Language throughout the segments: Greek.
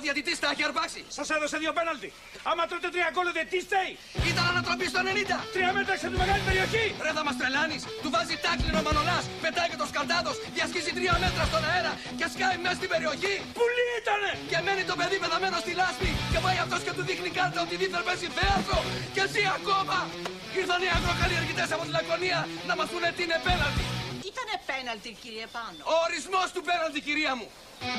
διαιτητής τα έχει αρπάξει. Σας έδωσε 2 πέναλτι. Άμα τρώτε 3 γκολ, τι στέει. Ήταν ανατροπή στο 90. 3 μέτρα έξω από τη μεγάλη περιοχή. Ρε θα μας τρελάνεις. Του βάζει τάκλινο ο Μανολάς. Πετάει και το Σκαλτάδος. Διασχίζει 3 μέτρα στον αέρα και σκάει μέσα στην περιοχή. Πουλί ήτανε. Και μένει το παιδί πεθαμένο στη λάσπη. Και πάει αυτός και του δείχνει κάρτα ότι δίθεν παίζει θέατρο. Και ζει ακόμα. Ήρθαν οι αγροκαλλιεργητές από τη Λακωνία να μας πούνε τι είναι πέναλτι. Ήτανε πέναλτι, κύριε Πάνο. Ο ορισμός του πέναλτι, κυρία μου.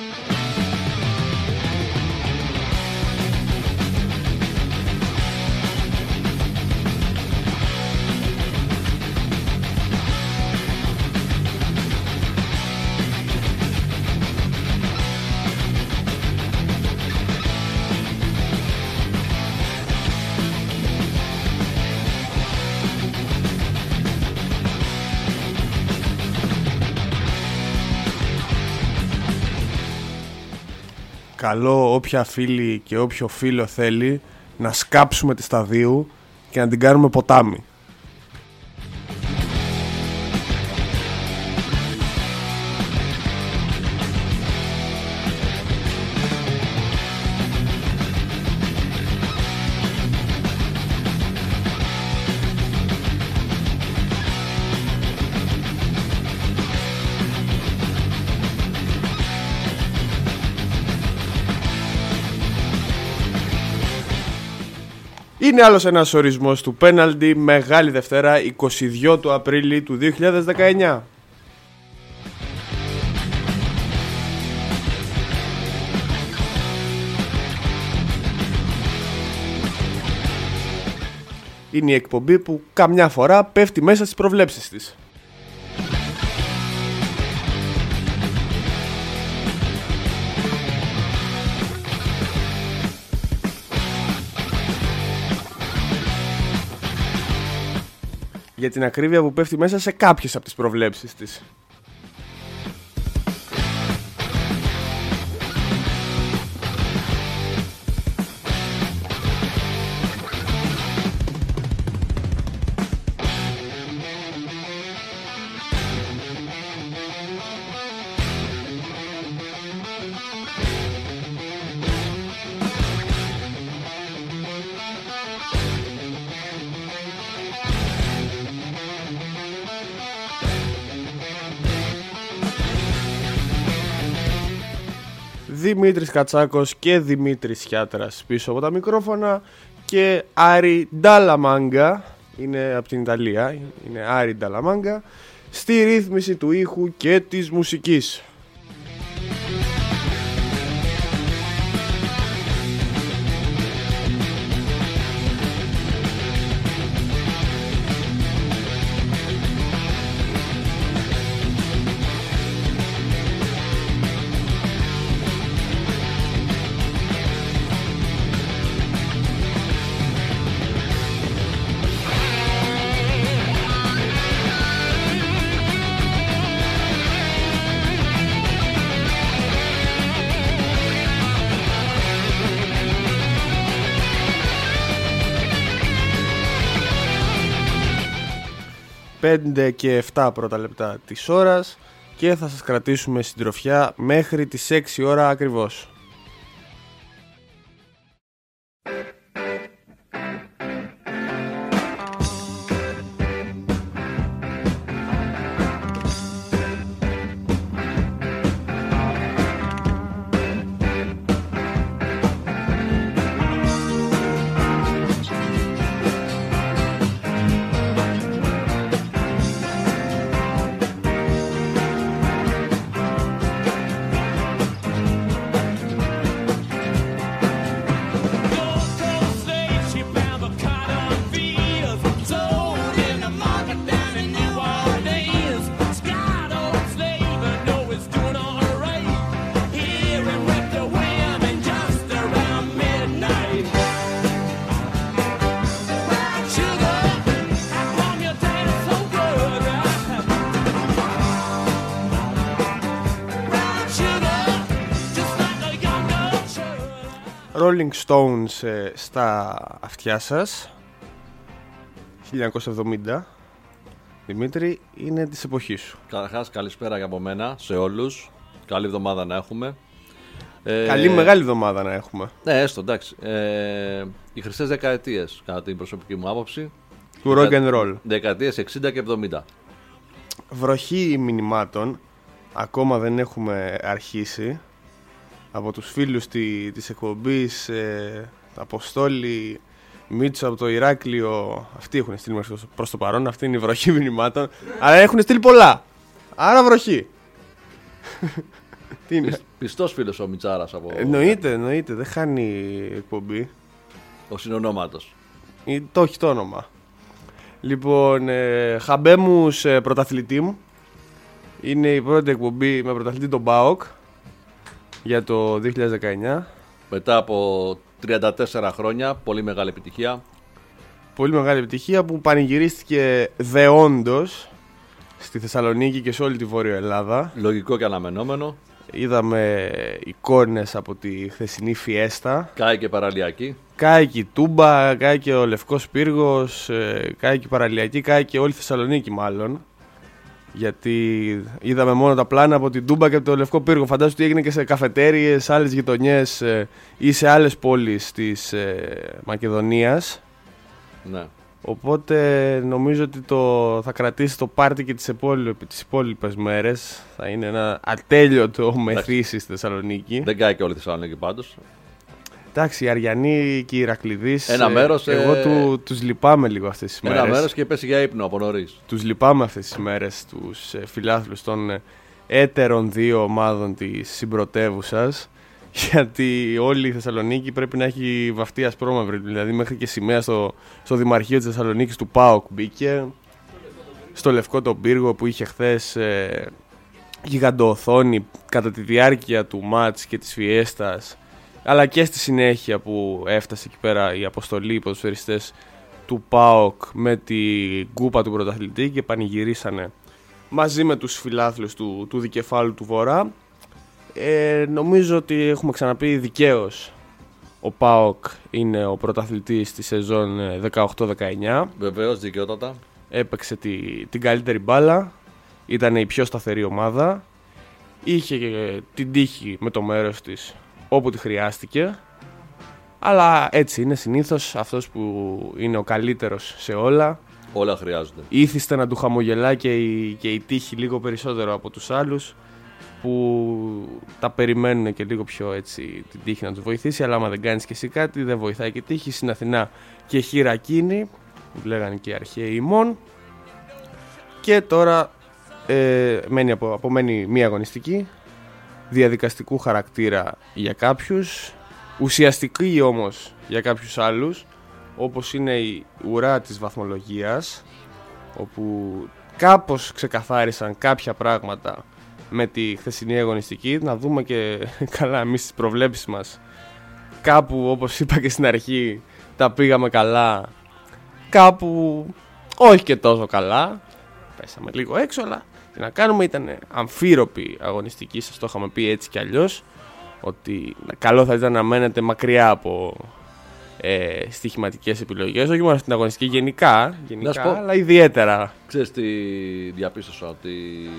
Καλό όποια φίλη και όποιο φίλο θέλει να σκάψουμε τη Σταδίου και να την κάνουμε ποτάμι. Είναι άλλος ένας ορισμός του πέναλτι, Μεγάλη Δευτέρα, 22 του Απρίλη του 2019. Είναι η εκπομπή που καμιά φορά πέφτει μέσα στις προβλέψεις της. Για την ακρίβεια, που πέφτει μέσα σε κάποιες από τις προβλέψεις της. Δημήτρης Κατσάκος και Δημήτρης Χιάτρας πίσω από τα μικρόφωνα και Άρη Νταλαμάγκα, είναι από την Ιταλία, είναι Άρη Νταλαμάγκα, στη ρύθμιση του ήχου και της μουσικής. ...5 και 7 πρώτα λεπτά της ώρας και θα σας κρατήσουμε συντροφιά μέχρι τις 6 ώρα ακριβώς. Rolling Stones στα αυτιά σας, 1970. Δημήτρη, είναι της εποχής σου. Καταρχάς, καλησπέρα για από μένα σε όλους. Καλή εβδομάδα να έχουμε. Καλή μεγάλη εβδομάδα να έχουμε. Ναι, έστω, εντάξει. Οι χρυσές δεκαετίες, κατά την προσωπική μου άποψη. Του rock and roll. Δεκαετίες 60 και 70. Βροχή μηνυμάτων. Ακόμα δεν έχουμε αρχίσει. Από τους φίλους της εκπομπής, Αποστόλη, Μίτσο από το Ηράκλειο, αυτοί έχουν στείλει προς το παρόν. Αυτή είναι η βροχή μηνυμάτων. Αλλά έχουν στείλει πολλά. Άρα βροχή. Τι είναι? Πιστός φίλος ο Μιτσάρας από. Εννοείται, δεν χάνει εκπομπή. Ο συνονόματος. Το έχει το όνομα. Λοιπόν, Χαμπέμους πρωταθλητή μου. Είναι η πρώτη εκπομπή με πρωταθλητή τον ΠΑΟΚ για το 2019. Μετά από 34 χρόνια, πολύ μεγάλη επιτυχία. Πολύ μεγάλη επιτυχία που πανηγυρίστηκε δεόντως στη Θεσσαλονίκη και σε όλη τη Βόρεια Ελλάδα. Λογικό και αναμενόμενο. Είδαμε εικόνες από τη χθεσινή φιέστα. Κάηκε παραλιακή. Κάηκε η Τούμπα, κάηκε ο Λευκός Πύργος, κάηκε η παραλιακή, κάηκε όλη η Θεσσαλονίκη μάλλον. Γιατί είδαμε μόνο τα πλάνα από την Τούμπα και από το Λευκό Πύργο. Φαντάζομαι ότι έγινε και σε καφετέριες, σε άλλες γειτονιές ή σε άλλες πόλεις της Μακεδονίας. Ναι. Οπότε νομίζω ότι θα κρατήσει το πάρτι και τις υπόλοιπες μέρες. Θα είναι ένα ατέλειωτο μεθύσι στη Θεσσαλονίκη. Δεν κάηκε όλη η Θεσσαλονίκη πάντως. Εντάξει, οι Αριανοί και οι Ηρακλειδείς. Ένα μέρος. Εγώ τους λυπάμαι λίγο αυτές τις μέρες. Ένα μέρος και πέσει για ύπνο από νωρίς. Τους λυπάμαι αυτές τις μέρες τους φιλάθλους των έτερων δύο ομάδων της συμπρωτεύουσας. Γιατί όλη η Θεσσαλονίκη πρέπει να έχει βαφτεί ασπρόμαυρη. Δηλαδή μέχρι και σημαία στο Δημαρχείο της Θεσσαλονίκης του ΠΑΟΚ μπήκε. Στο Λευκό τον Πύργο που είχε χθες γιγαντοοθόνη κατά τη διάρκεια του μάτς και της φιέστας. Αλλά και στη συνέχεια που έφτασε εκεί πέρα η αποστολή, οι ποδοσφαιριστές του ΠΑΟΚ με την κούπα του πρωταθλητή και πανηγυρίσανε μαζί με τους φιλάθλους του δικεφάλου του Βορρά. Νομίζω ότι έχουμε ξαναπεί δικαίως ο ΠΑΟΚ είναι ο πρωταθλητής τη σεζόν 18-19. Βεβαίως, δικαιότατα. Έπαιξε την καλύτερη μπάλα, ήταν η πιο σταθερή ομάδα, είχε την τύχη με το μέρος της όπου τη χρειάστηκε. Αλλά έτσι είναι συνήθως, αυτός που είναι ο καλύτερος σε όλα. Όλα χρειάζονται. Ήθιστε να του χαμογελά και η τύχη λίγο περισσότερο από τους άλλους που τα περιμένουν και λίγο πιο έτσι την τύχη να τους βοηθήσει. Αλλά άμα δεν κάνεις και εσύ κάτι δεν βοηθάει και η τύχη. Στην Αθηνά και χειρακίνη που λέγανε και οι αρχαίοι ημών. Και τώρα απομένει μία αγωνιστική διαδικαστικού χαρακτήρα για κάποιους, ουσιαστική όμως για κάποιους άλλους, όπως είναι η ουρά της βαθμολογίας, όπου κάπως ξεκαθάρισαν κάποια πράγματα με τη χθεσινή αγωνιστική. Να δούμε και καλά εμείς τις προβλέψεις μας. Κάπου, όπως είπα και στην αρχή, τα πήγαμε καλά, κάπου όχι και τόσο καλά. Πέσαμε λίγο έξω, αλλά τι να κάνουμε, ήταν αμφίροπη αγωνιστική, σας το είχαμε πει έτσι κι αλλιώς, ότι καλό θα ήταν να μένετε μακριά από στοιχηματικές επιλογές, όχι μόνο στην αγωνιστική, γενικά αλλά ιδιαίτερα. Ξέρεις τι διαπίστωσα, ότι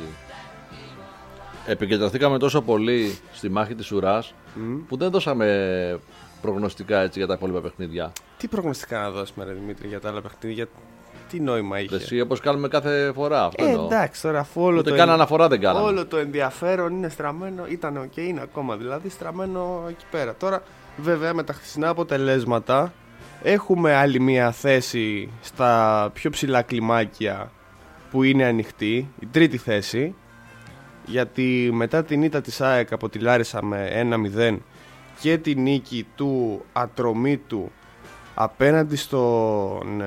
επικεντρωθήκαμε τόσο πολύ στη μάχη της ουράς που δεν δώσαμε προγνωστικά έτσι για τα υπόλοιπα παιχνίδια. Τι προγνωστικά να δώσουμε, ρε Δημήτρη, για τα άλλα παιχνίδια? Τι νόημα είχε? Εσύ, όπως κάνουμε κάθε φορά. Αυτό εντάξει, τώρα αφού όλο καν αναφορά δεν κάναμε. Όλο το ενδιαφέρον είναι στραμμένο, ήταν και είναι ακόμα δηλαδή στραμμένο εκεί πέρα. Τώρα βέβαια με τα χθεσινά αποτελέσματα έχουμε άλλη μια θέση στα πιο ψηλά κλιμάκια που είναι ανοιχτή, η τρίτη θέση. Γιατί μετά την ήττα της ΑΕΚ από τη Λάρισα με 1-0 και την νίκη του Ατρομήτου απέναντι στον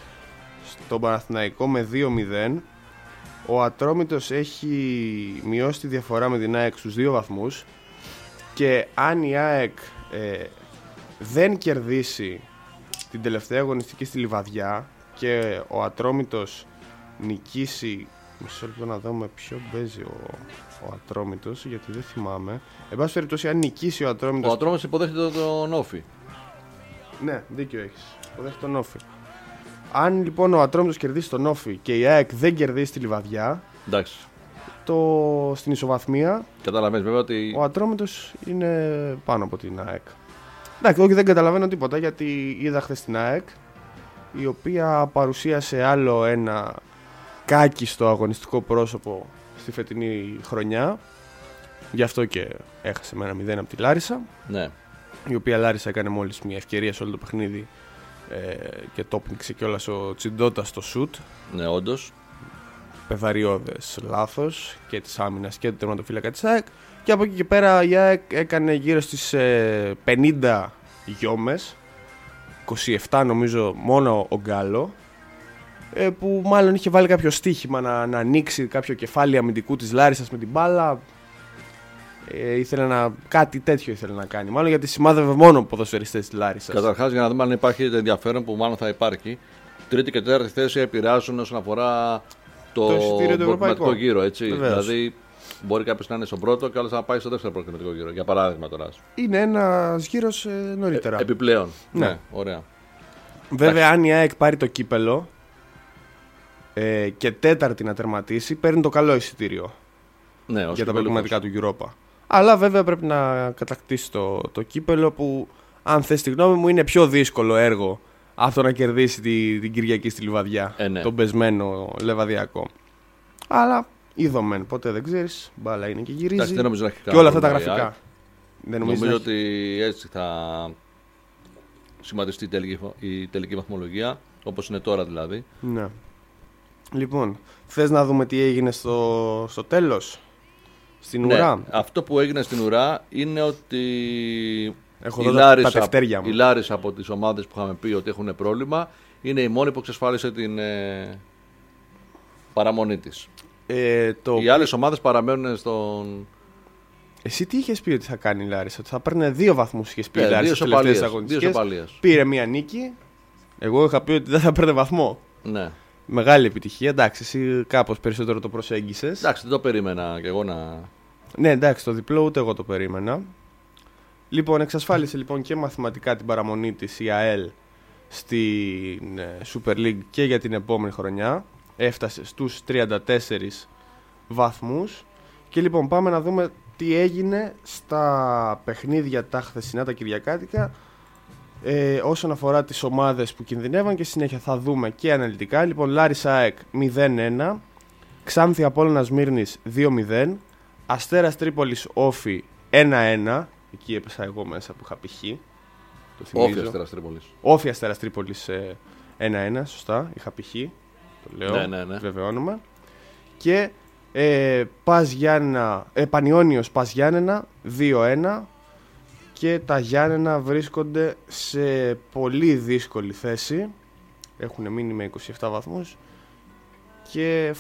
Παναθηναϊκό με 2-0, ο Ατρόμητος έχει μειώσει τη διαφορά με την ΑΕΚ στους 2 βαθμούς και αν η ΑΕΚ δεν κερδίσει την τελευταία αγωνιστική στη Λιβαδιά και ο Ατρόμητος νικήσει, μισό λεπτό να δούμε ποιο παίζει ο Ατρόμητος, γιατί δεν θυμάμαι. Εν πάση περιπτώσει, αν νικήσει ο Ατρόμητος. Ο Ατρόμητος υποδέχεται τον Όφη. Ναι, δίκιο έχεις. Υποδέχεται τον Όφη. Αν λοιπόν ο Ατρόμητος κερδίσει τον Όφη και η ΑΕΚ δεν κερδίσει τη Λιβαδιά, εντάξει, στην ισοβαθμία. Καταλαβαίνεις βέβαια ότι. Ο Ατρόμητος είναι πάνω από την ΑΕΚ. Εντάξει, όχι, δεν καταλαβαίνω τίποτα γιατί είδα χθες την ΑΕΚ, η οποία παρουσίασε άλλο ένα κάκιστο αγωνιστικό πρόσωπο στη φετινή χρονιά. Γι' αυτό και έχασε με 1-0 από τη Λάρισα. Ναι. Η οποία Λάρισα έκανε μόλις μια ευκαιρία σε όλο το παιχνίδι και το πνίξε κιόλας ο Τσιντότα στο σουτ. Ναι, όντως. Πεδαριώδες λάθος και της άμυνας και του τερματοφύλακα της ΑΕΚ. Και από εκεί και πέρα η ΑΕΚ έκανε γύρω στις 50 γιόμες, 27 νομίζω μόνο ο Γκάλο, που μάλλον είχε βάλει κάποιο στοίχημα να ανοίξει κάποιο κεφάλι αμυντικού της Λάρισσας με την μπάλα. Κάτι τέτοιο ήθελε να κάνει. Μάλλον γιατί σημάδευε μόνο ποδοσφαιριστές της Λάρισσας. Καταρχάς, για να δούμε αν υπάρχει ενδιαφέρον που μάλλον θα υπάρχει. Τρίτη και τέταρτη θέση επηρεάζουν όσον αφορά το προκριματικό γύρο. Έτσι. Δηλαδή, μπορεί κάποιος να είναι στον πρώτο και άλλος να πάει στο δεύτερο προκριματικό γύρο. Για παράδειγμα τώρα. Είναι ένας γύρος νωρίτερα. Επιπλέον. Ναι, ωραία. Βέβαια, αν η ΑΕΚ πάρει το κύπελο και τέταρτη να τερματίσει, παίρνει το καλό εισιτήριο. Ναι, για τα προκριματικά του Europa. Αλλά βέβαια πρέπει να κατακτήσει το κύπελο που, αν θες τη γνώμη μου, είναι πιο δύσκολο έργο αυτό να κερδίσει την Κυριακή στη Λιβαδιά. Ναι. Τον πεσμένο Λεβαδιακό. Αλλά είδομεν, ποτέ δεν ξέρεις. Μπάλα είναι και γυρίζει. Εντάξει, δεν νομίζω να έχει και όλα αυτά τα γραφικά. Νομίζω ότι έτσι θα σχηματιστεί η τελική βαθμολογία, όπως είναι τώρα δηλαδή. Ναι. Λοιπόν, θες να δούμε τι έγινε στο τέλος, στην ουρά? Αυτό που έγινε στην ουρά είναι ότι η Λάρισα από τις ομάδες που είχαμε πει ότι έχουν πρόβλημα είναι η μόνη που εξασφάλισε την παραμονή της. Οι άλλες ομάδες παραμένουν στον... Εσύ τι είχες πει ότι θα κάνει η Λάρισα? Ότι θα παίρνει 2 βαθμούς, είχες πει η Λάρισα στις τελευταίες αγωνιστικές. Πήρε μία νίκη. Εγώ είχα πει ότι δεν θα παίρνει βαθμό. Ναι. Μεγάλη επιτυχία. Εντάξει, εσύ κάπως περισσότερο το προσέγγισες. Εντάξει, δεν το περίμενα κι εγώ να... Ναι, εντάξει, το διπλό ούτε εγώ το περίμενα. Λοιπόν, εξασφάλισε λοιπόν και μαθηματικά την παραμονή της η ΑΕΛ στην Super League και για την επόμενη χρονιά. Έφτασε στους 34 βαθμούς. Και λοιπόν πάμε να δούμε τι έγινε στα παιχνίδια τα χθεσινά, τα κυριακάτικα, όσον αφορά τις ομάδες που κινδυνεύαν, και συνέχεια θα δούμε και αναλυτικά. Λοιπόν, Λάρισα ΑΕΚ 0-1, Ξάνθη Απόλλωνας Σμύρνης 2-0, Αστέρας Τρίπολης Όφη 1-1. Εκεί έπεσα εγώ μέσα που είχα π.χ. Όφη Αστέρας Τρίπολης. Όφη Αστέρας Τρίπολης 1-1, σωστά, είχα π.χ. Το λέω, ναι. βεβαιώνουμε. Και Πανιόνιος Πας Γιάννενα 2-1. Και τα Γιάννενα βρίσκονται σε πολύ δύσκολη θέση. Έχουν μείνει με 27 βαθμούς και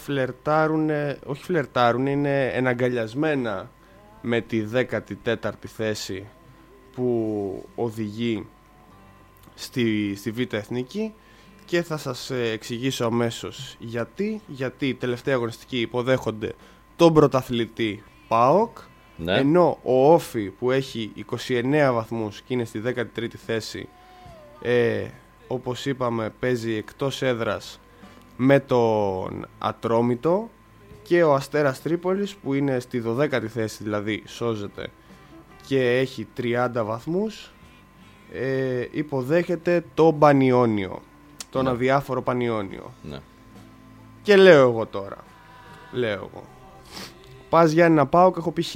είναι εναγκαλιασμένα με τη 14η θέση που οδηγεί στη Β' Εθνική. Και θα σας εξηγήσω αμέσως γιατί η τελευταία αγωνιστική υποδέχονται τον πρωταθλητή ΠΑΟΚ. Ναι. Ενώ ο Όφη που έχει 29 βαθμούς και είναι στη 13η θέση, όπως είπαμε, παίζει εκτός έδρας με τον Ατρόμητο. Και ο Αστέρας Τρίπολης που είναι στη 12η θέση, δηλαδή σώζεται και έχει 30 βαθμούς, υποδέχεται τον Πανιόνιο, τον αδιάφορο Πανιόνιο. Ναι. Και λέω εγώ Πας Γιάννενα ΠΑΟΚ, έχω π.χ.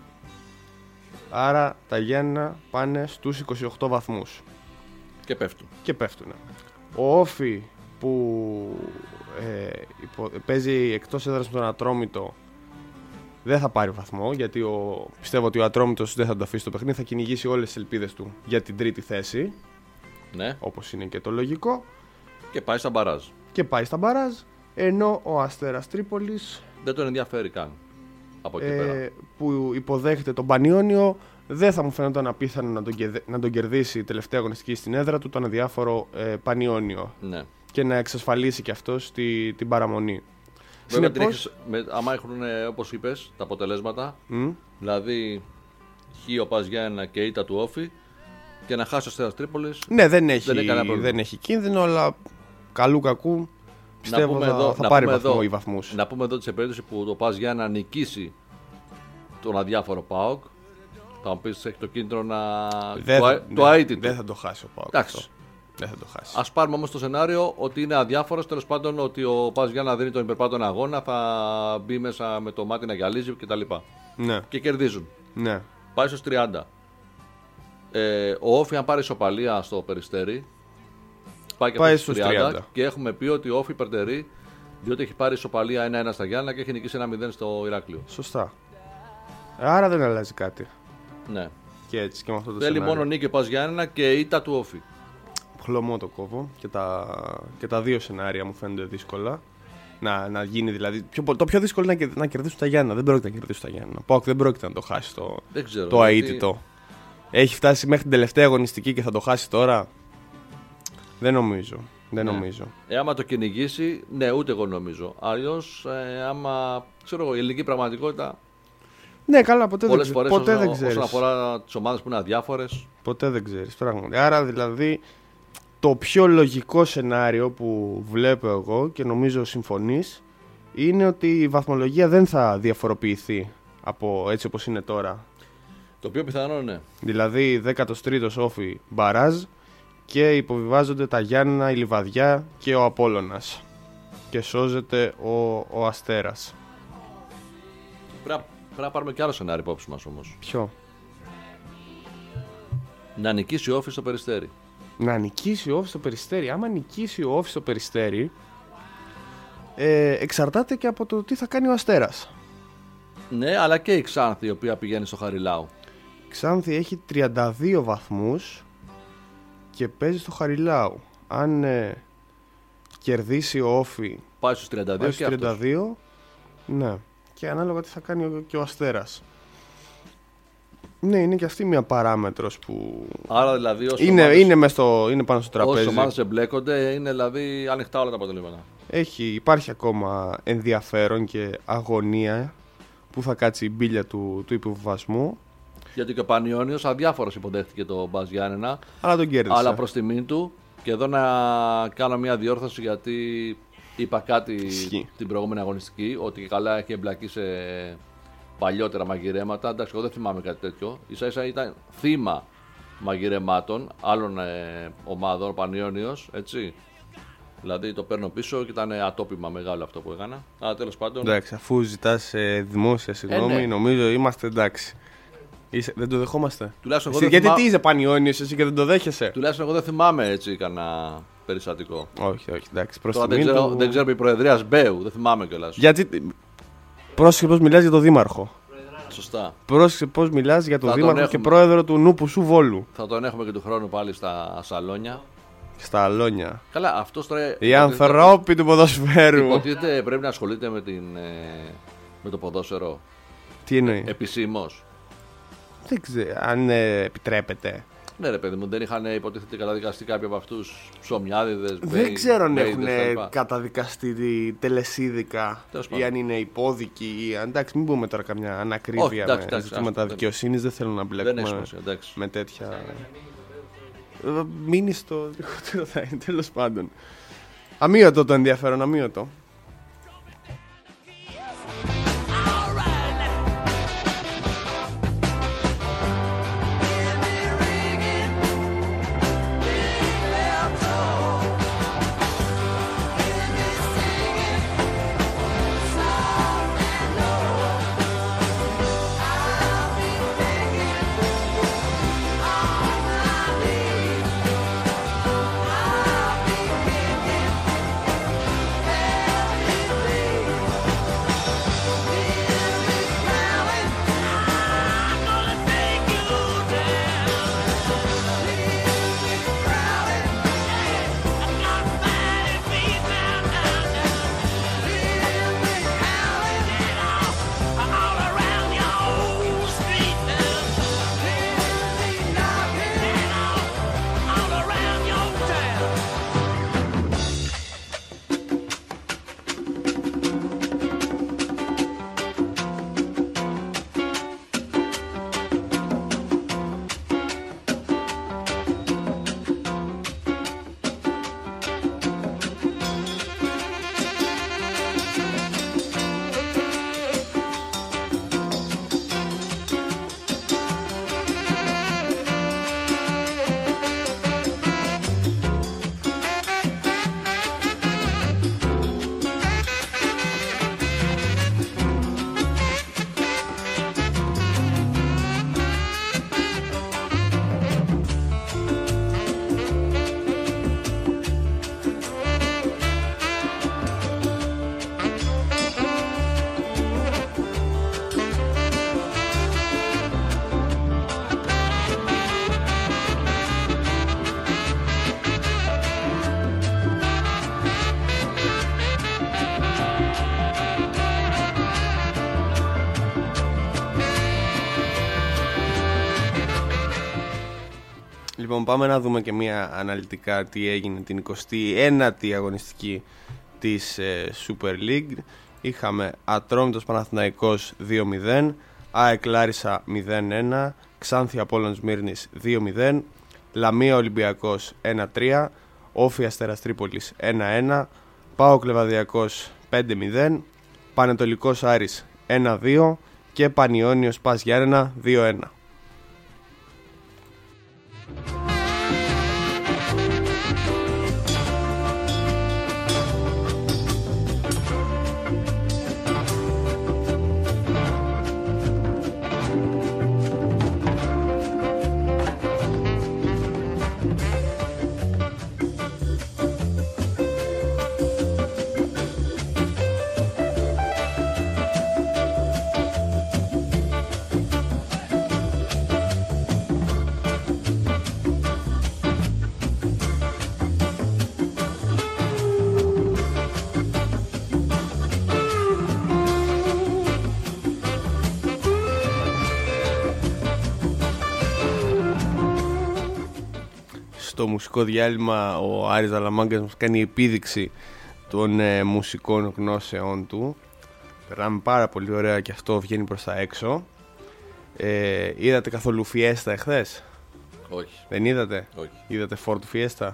Άρα τα Γιάννενα πάνε στους 28 βαθμούς. Και πέφτουν. Ο Όφη που παίζει εκτός έδρας με τον Ατρόμητο δεν θα πάρει βαθμό, γιατί πιστεύω ότι ο Ατρόμητος δεν θα το αφήσει το παιχνίδι. Θα κυνηγήσει όλες τις ελπίδες του για την τρίτη θέση. Ναι. Όπως είναι και το λογικό. Και πάει στα μπαράζ. Ενώ ο Αστέρας Τρίπολης δεν τον ενδιαφέρει καν. Από εκεί πέρα. Που υποδέχεται τον Πανιόνιο, δεν θα μου φαίνονταν απίθανο να τον κερδίσει η τελευταία αγωνιστική στην έδρα του, τον αδιάφορο Πανιόνιο. Ναι. Και να εξασφαλίσει και αυτός την παραμονή. Βέβαια, άμα έχουν, όπως είπες, τα αποτελέσματα, δηλαδή χ ο Πας Γιάννενα και ήττα του Όφη, και να χάσει ο Αστέρας Τρίπολης. Ναι, δεν έχει κίνδυνο, αλλά καλού κακού Πιστεύω θα πάρει βαθμούς. Να πούμε εδώ ότι σε περίπτωση που το Πας Γιάννενα νικήσει τον αδιάφορο ΠΑΟΚ, θα μου πεις έχει το κίνητρο να. Το αίτητο. Δεν θα το χάσει ο ΠΑΟΚ. Εντάξει. Δεν θα το χάσει. Ας πάρουμε όμως το σενάριο ότι είναι αδιάφορος, τέλος πάντων ότι ο Πας Γιάννενα δίνει τον υπερπάντων αγώνα, θα μπει μέσα με το μάτι να γυαλίζει κτλ. Ναι. Και κερδίζουν. Ναι. Πάει στους 30. Ο Όφι, αν πάρει ισοπαλία στο Περιστέρι, πάει στους 30. Και έχουμε πει ότι ο Όφι υπερτερεί, διότι έχει πάρει ισοπαλία 1-1 στα Γιάννενα και έχει νικήσει 1-0 στο Ηράκλειο. Σωστά. Άρα δεν αλλάζει κάτι. Ναι. Και έτσι και με αυτό το θέλει σενάριο. μόνο νίκη ο Πας Γιάννενα και ήττα του Όφι. Χλωμό το κόβω και τα δύο σενάρια μου φαίνονται δύσκολα. Να γίνει δηλαδή. Το πιο δύσκολο είναι να κερδίσουν τα Γιάννενα. Δεν πρόκειται να κερδίσουν τα Γιάννενα. Πάοκ δεν πρόκειται να το χάσει το αίτητο. Έχει φτάσει μέχρι την τελευταία αγωνιστική και θα το χάσει τώρα. Δεν νομίζω. Άμα το κυνηγήσει, ναι, ούτε εγώ νομίζω. Αλλιώς, άμα ξέρω εγώ, η ελληνική πραγματικότητα. Ναι, καλά, ποτέ δεν ξέρεις. Όσον αφορά τις ομάδες που είναι αδιάφορες. Ποτέ δεν ξέρεις. Πράγματι. Άρα δηλαδή το πιο λογικό σενάριο που βλέπω εγώ και νομίζω συμφωνείς είναι ότι η βαθμολογία δεν θα διαφοροποιηθεί από έτσι όπως είναι τώρα. Το πιο πιθανό, ναι. Δηλαδή 13ος Όφι μπαράζ και υποβιβάζονται τα Γιάννενα, η Λιβαδιά και ο Απόλλωνας και σώζεται ο Αστέρας. Πρέπει να πάρουμε και άλλο σενάριο υπόψη μας όμως. Ποιο? Να νικήσει ο Όφι στο Περιστέρι. Να νικήσει ο Όφι στο Περιστέρι. Άμα νικήσει ο Όφι στο Περιστέρι, εξαρτάται και από το τι θα κάνει ο Αστέρας. Ναι, αλλά και η Ξάνθη, η οποία πηγαίνει στο Χαριλάου. Η Ξάνθη έχει 32 βαθμούς και παίζει στο Χαριλάου. Αν κερδίσει ο Όφι, πάει στους 32 πάει και 32, ναι. Και ανάλογα τι θα κάνει και ο Αστέρας. Ναι, είναι και αυτή μια παράμετρος που. Άρα δηλαδή είναι πάνω στο τραπέζι. Όσες ομάδες εμπλέκονται, είναι δηλαδή ανοιχτά όλα τα αποτελέσματα. Υπάρχει ακόμα ενδιαφέρον και αγωνία που θα κάτσει η μπίλια του υποβιβασμού. Γιατί και ο Πανιώνιος αδιάφορος υποδέχτηκε τον Μπας Γιάννενα. Αλλά τον κέρδισε. Αλλά προς τιμήν του. Και εδώ να κάνω μια διόρθωση, γιατί είπα κάτι την προηγούμενη αγωνιστική, ότι καλά έχει εμπλακεί σε παλιότερα μαγειρέματα. Εντάξει, εγώ δεν θυμάμαι κάτι τέτοιο. Ίσα-ίσα ήταν θύμα μαγειρεμάτων άλλων ομάδων, ο Πανιώνιος, έτσι. Δηλαδή το παίρνω πίσω και ήταν ατόπιμα μεγάλο αυτό που έκανα. Αλλά τέλος πάντων. Εντάξει, αφού ζητάς δημόσια συγγνώμη, ναι. Νομίζω είμαστε εντάξει. Δεν το δεχόμαστε. Γιατί τι είσαι Πανιώνιος εσύ και δεν το δέχεσαι? Τουλάχιστον εγώ δεν θυμάμαι έτσι κανένα περιστατικό. Όχι, εντάξει. Τώρα δεν ξέρω η Προεδρία Μπέου, δεν θυμάμαι κιόλας. Γιατί. Πρόσεχε πώς μιλάς για τον Δήμαρχο. Σωστά. Πρόσεχε πώς μιλάς για τον Δήμαρχο και πρόεδρο του Νούπου Σου Βόλου. Θα τον έχουμε και του χρόνου πάλι στα σαλόνια. Στα αλόνια. Καλά, αυτός τώρα. Οι ανθρώποι του ποδοσφαίρου. Υποτίθεται πρέπει να ασχολείται με το ποδόσφαιρο. Τι εννοεί? Επισήμως. Δεν ξέρω αν επιτρέπεται. Ναι, ρε παιδί μου, δεν είχαν υποτίθεται καταδικαστεί κάποιοι από αυτούς ψωμιάδιδες. Δεν ξέρω αν έχουν καταδικαστεί τελεσίδικα ή αν είναι υπόδικοι. Εντάξει, μην πούμε τώρα καμιά ανακρίβεια με ζητήματα δικαιοσύνης. Δεν θέλω να μπλέκουμε με τέτοια. Μείνει στο λιγότερο θα είναι, τέλος πάντων. Αμύωτο το ενδιαφέρον, αμύωτο. Λοιπόν, πάμε να δούμε και μια αναλυτικά τι έγινε την 29η αγωνιστική της Super League. Είχαμε Ατρόμητος Παναθηναϊκός 2-0, ΑΕΚ Λάρισα 0-1, Ξάνθη Απόλλων Σμύρνης 2-0, Λαμία Ολυμπιακός 1-3, Όφη Αστέρας Τρίπολης 1-1, ΠΑΟΚ Λεβαδιακός 5-0, Πανετολικός Άρης 1-2 και Πανιώνιος Πας Γιάννενα 2-1. Στο μουσικό διάλειμμα ο Άρης Δαλαμάγκας μας κάνει επίδειξη των μουσικών γνώσεών του. Περνάμε πάρα πολύ ωραία και αυτό βγαίνει προς τα έξω. Είδατε καθόλου Φιέστα εχθές? Όχι. Δεν είδατε? Όχι. Είδατε Φόρτ Φιέστα?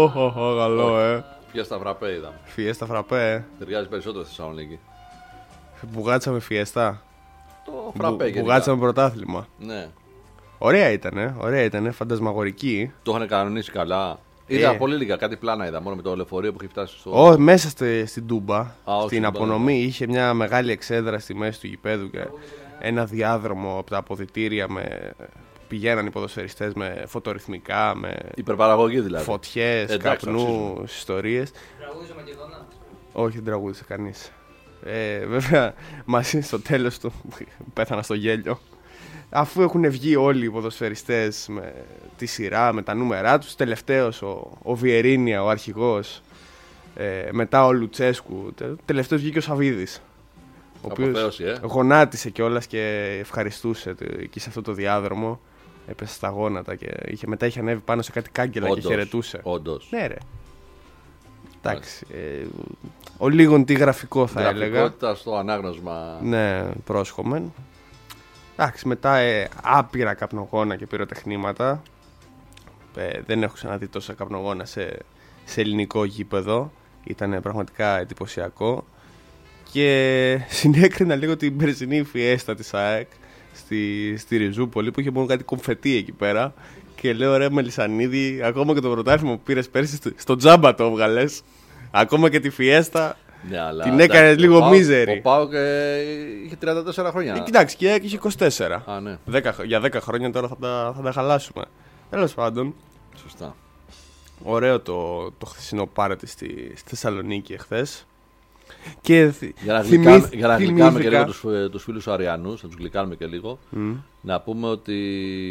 Καλό Φιέστα φραπέ είδαμε. Φιέστα φραπέ Ταιριάζει περισσότερο στη Θεσσαλονίκη. Μπουγάτσα με Φιέστα. Το φραπέ Μπουγάτσα με πρωτάθλημα. Ναι. Ωραία ήτανε, φαντασμαγορική. Το είχαν κανονίσει καλά. Είδα πολύ λίγα, κάτι πλάνα είδα μόνο με το λεωφορείο που έχει φτάσει στο. Μέσα στην Τούμπα, στην απονομή, ναι. είχε μια μεγάλη εξέδρα στη μέση του γηπέδου και ένα διάδρομο από τα αποδυτήρια με. Πηγαίναν οι ποδοσφαιριστές με φωτορυθμικά, με υπερπαραγωγή δηλαδή. Φωτιές, καπνούς, ιστορίες. Τραγούδισε ο Μακεδόνας? Όχι, δεν τραγούδισε κανείς. Βέβαια, μαζί στο τέλος του πέθανα στο γέλιο. Αφού έχουν βγει όλοι οι ποδοσφαιριστές με τη σειρά, με τα νούμερά τους, τελευταίος ο Βιερίνια, ο αρχηγός, μετά ο Λουτσέσκου, τελευταίος βγήκε ο Σαβίδης, ο οποίος γονάτισε κιόλας και ευχαριστούσε εκεί σε αυτό το διάδρομο, έπεσε στα γόνατα και μετά είχε ανέβει πάνω σε κάτι κάγκελα και χαιρετούσε. Όντως. Ναι ρε. Εντάξει, ο λίγον τι γραφικό θα έλεγα. Γραφικότητα στο ανάγνωσμα. Ναι, πρόσχομεν. Εντάξει, μετά άπειρα καπνογόνα και πυροτεχνήματα. Δεν έχω ξαναδεί τόσα καπνογόνα σε ελληνικό γήπεδο. Ήταν πραγματικά εντυπωσιακό. Και συνέκρινα λίγο την περσινή Φιέστα της ΑΕΚ στη Ριζούπολη που είχε μόνο κάτι κομφετί εκεί πέρα. Και λέω ρε Μελισσανίδη, ακόμα και το πρωτάθλημα που πήρες πέρσι στο τζάμπα το έβγαλες. Ακόμα και τη Φιέστα. Ναι, αλλά, την έκανε λίγο μίζερη. Ο ΠΑΟΚ είχε 34 χρόνια. Κοιτάξτε, και είχε 24. Ναι. Για 10 χρόνια τώρα θα τα χαλάσουμε. Τέλος πάντων. Σωστά. Ωραίο το χθεσινό πάρτι στη Θεσσαλονίκη εχθές. Και για να γλυκάνουμε και λίγο τους φίλους Αριανούς, να τους γλυκάνουμε και λίγο, να πούμε ότι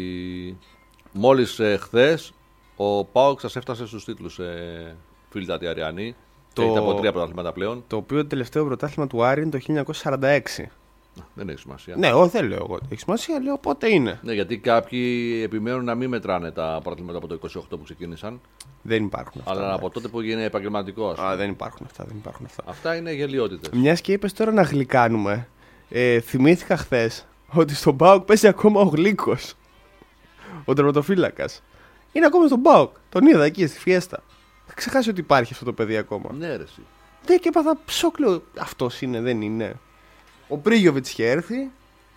μόλις χθες ο ΠΑΟΚ σας έφτασε στους τίτλους, φίλοι τα Αριανοί. Έχετε από 3 πρωτάθληματα πλέον. Το οποίο το τελευταίο πρωτάθλημα του Άρη είναι το 1946. Δεν έχει σημασία. Ναι, όχι, δεν λέω εγώ. Έχει σημασία, λέω πότε είναι. Ναι, γιατί κάποιοι επιμένουν να μην μετράνε τα πρωταθλήματα από το 28 που ξεκίνησαν. Δεν υπάρχουν αυτά. Αλλά από τότε που έγινε επαγγελματικό. Δεν υπάρχουν αυτά. Αυτά είναι γελιότητες. Μιας και είπες τώρα να γλυκάνουμε. Θυμήθηκα χθες ότι στον ΠΑΟΚ παίζει ακόμα ο Γλύκος. Ο τερματοφύλακας. Είναι ακόμα στον ΠΑΟΚ. Τον είδα εκεί στη Φιέστα. Θα ξεχάσει ότι υπάρχει αυτό το παιδί ακόμα. Ναι, ρε. Ναι, και έπαθα ψόκλο. Αυτός είναι, δεν είναι. Ο Πρίγιοβιτς είχε έρθει.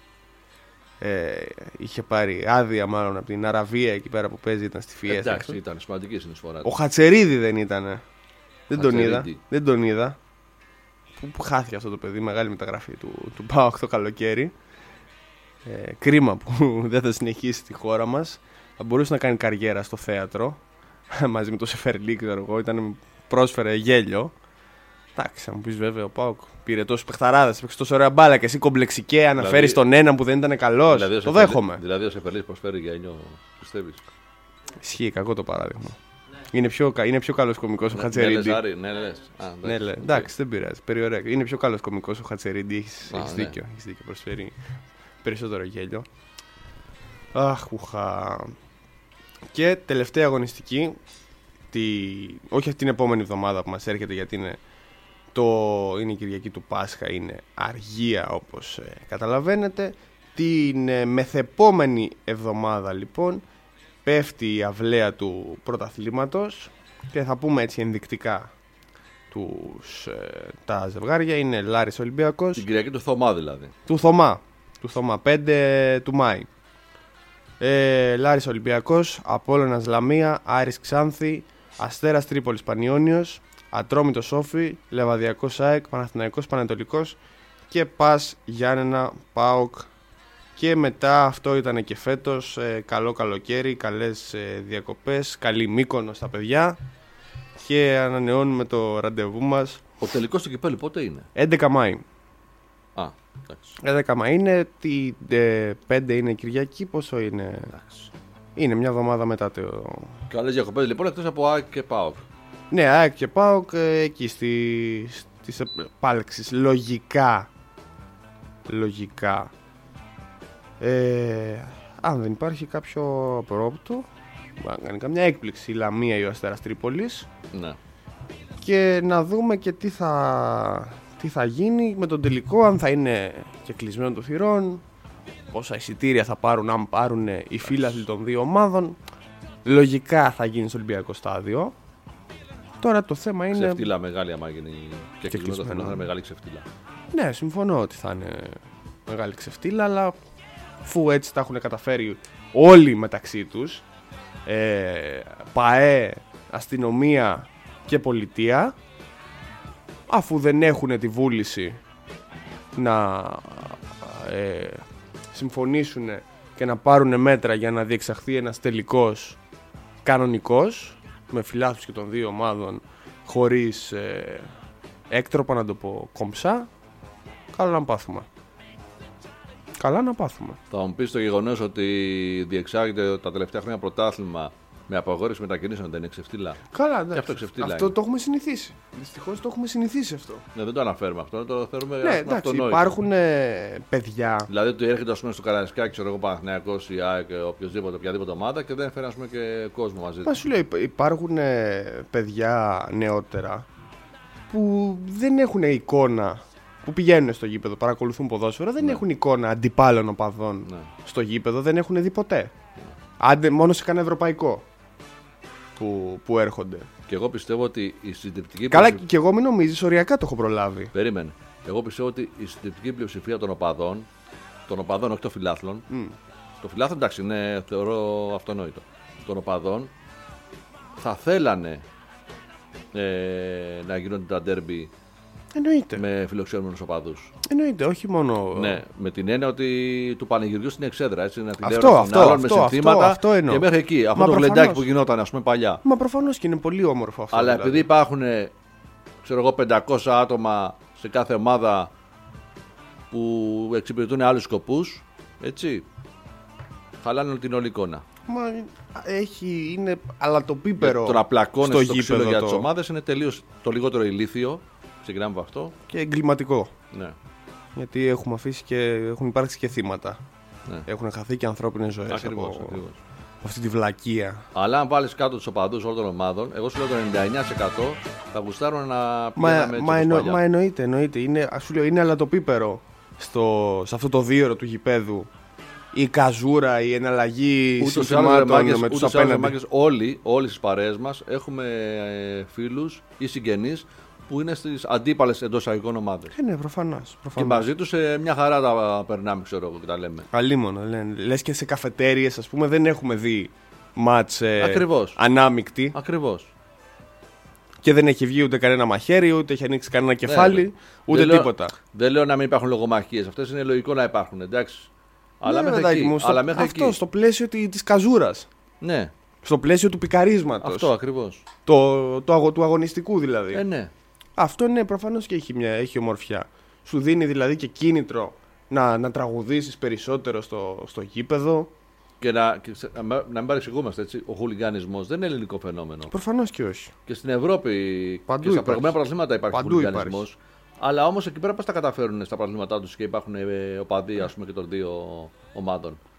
Είχε πάρει άδεια μάλλον από την Αραβία εκεί πέρα που παίζει, ήταν στη Φιέστα. Εντάξει, ήταν σημαντική συνεισφορά. Ο Χατσερίδη δεν ήταν. Δεν τον είδα. Που χάθηκε αυτό το παιδί, μεγάλη μεταγραφή του ΠΑΟΚ το καλοκαίρι. Κρίμα που δεν θα συνεχίσει στη χώρα μας. Θα μπορούσε να κάνει καριέρα στο θέατρο. Μαζί με το Σεφερλί, ξέρω εγώ, πρόσφερε γέλιο. Εντάξει, θα μου πει βέβαια ο ΠΑΟΚ πήρε τόσους παιχταράδες, έπαιξε τόσο ωραία μπάλα και εσύ κομπλεξικέ αναφέρεις τον έναν που δεν ήταν καλός. Δηλαδή, το δέχομαι. Δηλαδή ο Σεφερλί προσφέρει γέλιο, πιστεύεις? Ισχύει, κακό το παράδειγμα. Ναι. Είναι πιο καλός κωμικός ο Χατσερίντι. Ναι, εντάξει, δεν πειράζει. Περιορέα. Είναι πιο καλός κωμικός ο Χατσερίντι. Έχεις δίκιο. Προσφέρει περισσότερο γέλιο. Αχ, ουχα. Και τελευταία αγωνιστική, όχι αυτή την επόμενη εβδομάδα που μας έρχεται, γιατί είναι η Κυριακή του Πάσχα, είναι αργία όπως καταλαβαίνετε. Την μεθεπόμενη εβδομάδα λοιπόν πέφτει η αυλαία του πρωταθλήματος και θα πούμε έτσι ενδεικτικά τα ζευγάρια. Είναι Λάρης Ολυμπιακός. Την Κυριακή του Θωμά δηλαδή. Του Θωμά 5 του Μάη. Λάρης Ολυμπιακός, Απόλλωνας Λαμία, Άρης Ξάνθη, Αστέρας Τρίπολης Πανιώνιος, Ατρόμητος Σόφι, Λεβαδιακός ΑΕΚ, Παναθηναϊκός Πανετολικός και Πας Γιάννενα ΠΑΟΚ. Και μετά αυτό ήταν και φέτος. Καλό καλοκαίρι, καλές διακοπές, καλή Μύκονο στα παιδιά. Και ανανεώνουμε το ραντεβού μας. Ο τελικός του κυπέλλου πότε είναι? 11 Μάη. Α, εντάξει. 11 Μάη είναι, 5 είναι Κυριακή, πόσο είναι? Εντάξει. Είναι μια εβδομάδα μετά το... Καλές διακοπές λοιπόν, εκτός από ΑΕΚ και ΠΑΟΚ. Ναι, ΑΕΚ και ΠΑΟΚ εκεί στις επάλξεις. Λογικά. Αν δεν υπάρχει κάποιο απρόπτο, να κάνει καμιά έκπληξη η Λαμία ή ο Αστέρας Τρίπολης. Ναι. Και να δούμε και τι θα γίνει με τον τελικό, αν θα είναι και κλεισμένο των θυρών, πόσα εισιτήρια θα πάρουν, αν πάρουν οι φίλαθλοι των δύο ομάδων. Λογικά θα γίνει στο Ολυμπιακό στάδιο. Τώρα το θέμα είναι... Ξεφτύλα μεγάλη, άμα γίνει και κλεισμένο, θα είναι μεγάλη ξεφτύλα. Ναι, συμφωνώ ότι θα είναι μεγάλη ξεφτύλα, αλλά αφού έτσι τα έχουν καταφέρει όλοι μεταξύ τους, ΠΑΕ, αστυνομία και πολιτεία, αφού δεν έχουν τη βούληση να συμφωνήσουν και να πάρουν μέτρα για να διεξαχθεί ένας τελικός κανονικός, με φιλάθλους και των δύο ομάδων, χωρίς έκτροπα, να το πω κομψά, καλά να πάθουμε. Θα μου πεις το γεγονός ότι διεξάγεται τα τελευταία χρόνια πρωτάθλημα με απαγόρευση μετακινήσεων, δεν είναι ξεφτύλα? Καλά, ναι. Αυτό το έχουμε συνηθίσει. Δυστυχώς το έχουμε συνηθίσει αυτό. Ναι, δεν το αναφέρουμε αυτό, το θεωρούμε Ναι, αυτονόητο. υπάρχουν παιδιά. Δηλαδή ότι έρχεται στο Καραϊσκάκι, ξέρω εγώ, Παναθηναϊκός ή ΑΕΚ, οποιαδήποτε ομάδα και δεν έφερε και κόσμο μαζί του. Μα σου λέει, υπάρχουν παιδιά νεότερα που δεν έχουν εικόνα, που πηγαίνουν στο γήπεδο, παρακολουθούν ποδόσφαιρο, δεν έχουν εικόνα αντιπάλων οπαδών στο γήπεδο, δεν έχουν δει ποτέ. Άντε μόνο σε κανένα ευρωπαϊκό που έρχονται. Και εγώ πιστεύω ότι η συντριπτική. Καλά, και εγώ μην νομίζεις, οριακά το έχω προλάβει. Περίμενε. Εγώ πιστεύω ότι η συντριπτική πλειοψηφία των οπαδών, όχι των φιλάθλων, το φιλάθλων εντάξει, θεωρώ αυτονόητο. Των οπαδών θα θέλανε να γίνονται τα ντέρμπι. Εννοείται. Με φιλοξενούμενους οπαδούς. Εννοείται, όχι μόνο. Ναι, με την έννοια ότι του πανηγυριού στην εξέδρα. Έτσι, να την αυτό, με συνθήματα αυτό εννοώ. και μέχρι εκεί. Αυτό το γλεντάκι που γινόταν, ας πούμε, παλιά. Μα προφανώς και είναι πολύ όμορφο αυτό. Αλλά δηλαδή, επειδή υπάρχουν, ξέρω εγώ, 500 άτομα σε κάθε ομάδα που εξυπηρετούν άλλους σκοπούς, έτσι, χαλάνε την όλη εικόνα. Μα είναι αλατοπίπερο. Το να πλακώνεις στο ξύλο για τις το... ομάδες είναι τελείως το λιγότερο ηλίθιο. Ξεκινάμε από αυτό. Και εγκληματικό. Ναι. Γιατί έχουμε αφήσει και έχουν υπάρξει και θύματα. Ναι. Έχουν χαθεί και ανθρώπινες ζωές ακριβώς. από αυτή τη βλακεία. Αλλά αν βάλεις κάτω τους οπαδούς όλων των ομάδων, εγώ σου λέω το 99% θα γουστάρουν να πηγαίνουμε έτσι. Μα εννοείται. Σου λέω, είναι αλατοπίπερο σε αυτό το δίωρο του γηπέδου. Η καζούρα, η εναλλαγή συνθημάτων με τους απέναντι. Όλοι στις παρέες μας έχουμε φίλους ή συγγενείς που είναι στις αντίπαλες εντός αγωγικών ομάδες. Ναι, προφανώς. Και μαζί τους μια χαρά τα περνάμε, ξέρω εγώ, και τα λέμε. Αλίμονο, λες και σε καφετέριες, ας πούμε, δεν έχουμε δει μάτς ανάμεικτη. Ακριβώς. Και δεν έχει βγει ούτε κανένα μαχαίρι, ούτε έχει ανοίξει κανένα κεφάλι, ούτε τίποτα. Δεν λέω να μην υπάρχουν λογομαχίες. Αυτές είναι λογικό να υπάρχουν, εντάξει. Αλλά μέχρι εκεί. Αυτό στο πλαίσιο της καζούρας. Ναι. Στο πλαίσιο του πικαρίσματος. Αυτό ακριβώς. Του αγωνιστικού δηλαδή. Ναι. Αυτό ναι, προφανώς και έχει ομορφιά. Σου δίνει δηλαδή και κίνητρο να τραγουδήσεις περισσότερο στο γήπεδο. Και να μην παρεξηγούμαστε, έτσι. Ο χουλιγανισμός δεν είναι ελληνικό φαινόμενο. Προφανώς και όχι. Και στην Ευρώπη παντού και στα προηγούμενα πρωταθλήματα υπάρχει χουλιγανισμός. Αλλά όμως εκεί πέρα πώς τα καταφέρουν στα πρωταθλήματά τους και υπάρχουν οπαδοί, ας πούμε, και των δύο ομάδων.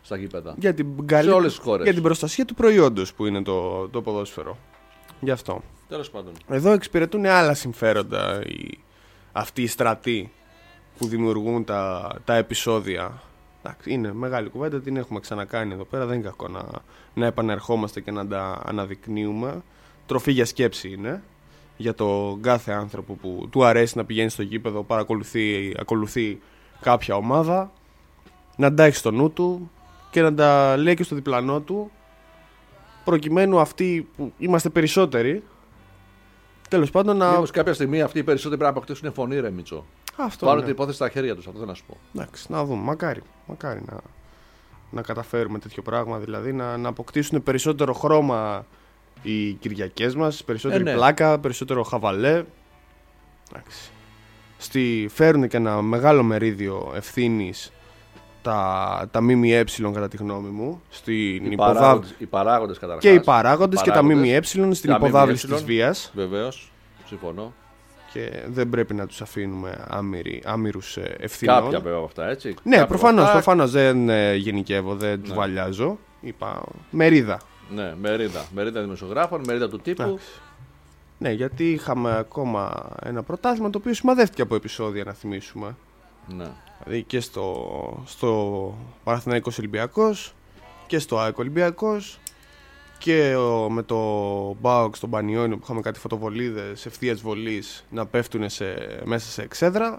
στα γήπεδα. Σε όλες τις χώρες. Για την προστασία του προϊόντος που είναι το ποδόσφαιρο. Γι' αυτό. Τέλος πάντων. Εδώ εξυπηρετούν άλλα συμφέροντα αυτοί οι στρατοί που δημιουργούν τα επεισόδια. Εντάξει, είναι μεγάλη κουβέντα, την έχουμε ξανακάνει εδώ πέρα. Δεν είναι κακό να επανερχόμαστε και να τα αναδεικνύουμε. Τροφή για σκέψη είναι. Για τον κάθε άνθρωπο που του αρέσει να πηγαίνει στο γήπεδο, ακολουθεί κάποια ομάδα, να τα έχει στο νου του και να τα λέει και στο διπλανό του, προκειμένου αυτοί που είμαστε περισσότεροι, τέλος πάντων να. Μήπως κάποια στιγμή αυτοί οι περισσότεροι πρέπει να αποκτήσουν φωνή, ρε Μίτσο. Πάρω την υπόθεση στα χέρια τους, αυτό θέλω να σου πω. Εντάξει, να δούμε. Μακάρι να καταφέρουμε τέτοιο πράγμα, δηλαδή να αποκτήσουν περισσότερο χρώμα οι Κυριακές μας, περισσότερη πλάκα, περισσότερο χαβαλέ. Εντάξει. Φέρουν και ένα μεγάλο μερίδιο ευθύνης τα ΜΜΕ, κατά τη γνώμη μου, οι παράγοντες καταρχάς. Και οι παράγοντες και τα ΜΜΕ στην υποδάβληση της βίας. Βεβαίως, συμφωνώ. Και δεν πρέπει να τους αφήνουμε άμυρους ευθυνών. Κάποια βέβαια από αυτά, έτσι. Ναι, προφανώς δεν γενικεύω, δεν τους βαλιάζω. Είπα μερίδα. Ναι, μερίδα δημοσιογράφων, μερίδα του τύπου. Εντάξει. Ναι, γιατί είχαμε ακόμα ένα πρωτάθλημα το οποίο σημαδεύτηκε από επεισόδια, να θυμίσουμε. Ναι. Δηλαδή και στο Παναθηναϊκός Ολυμπιακός και στο ΑΕΚ Ολυμπιακός και με το ΠΑΟΚ στον Πανιόνιο που είχαμε κάτι φωτοβολίδες ευθείας βολής να πέφτουν μέσα σε εξέδρα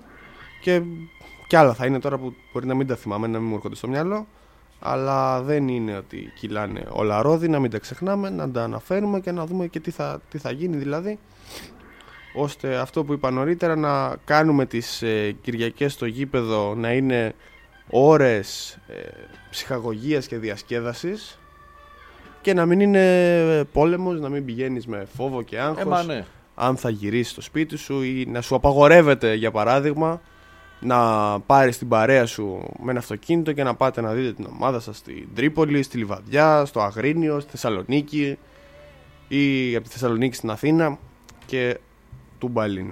και άλλα θα είναι τώρα που μπορεί να μην τα θυμάμαι, να μην μου έρχονται στο μυαλό, αλλά δεν είναι ότι κυλάνε όλα ρόδι, να μην τα ξεχνάμε, να τα αναφέρουμε και να δούμε και τι θα γίνει, δηλαδή ώστε αυτό που είπα νωρίτερα, να κάνουμε τις Κυριακές στο γήπεδο να είναι ώρες ψυχαγωγίας και διασκέδασης και να μην είναι πόλεμος, να μην πηγαίνεις με φόβο και άγχος αν θα γυρίσεις στο σπίτι σου ή να σου απαγορεύεται, για παράδειγμα, να πάρεις την παρέα σου με ένα αυτοκίνητο και να πάτε να δείτε την ομάδα σας στην Τρίπολη, στη Λιβαδιά, στο Αγρίνιο, στη Θεσσαλονίκη ή από τη Θεσσαλονίκη στην Αθήνα και του Μπαλίνου.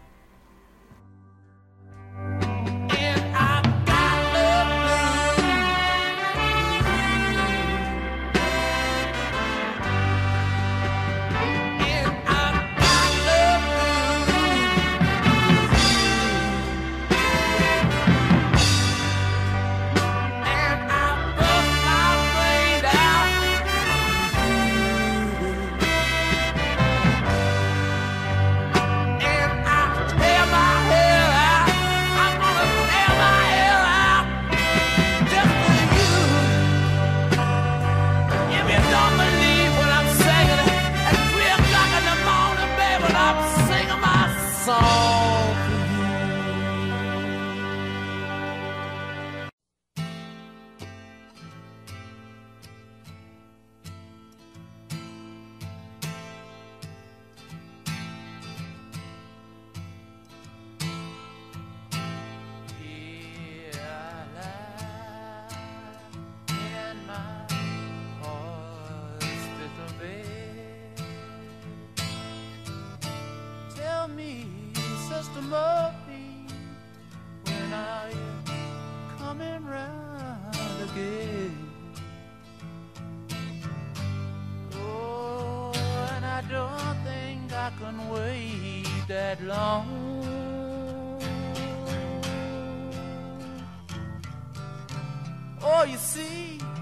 Oh, you see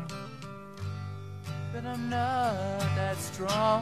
that I'm not that strong.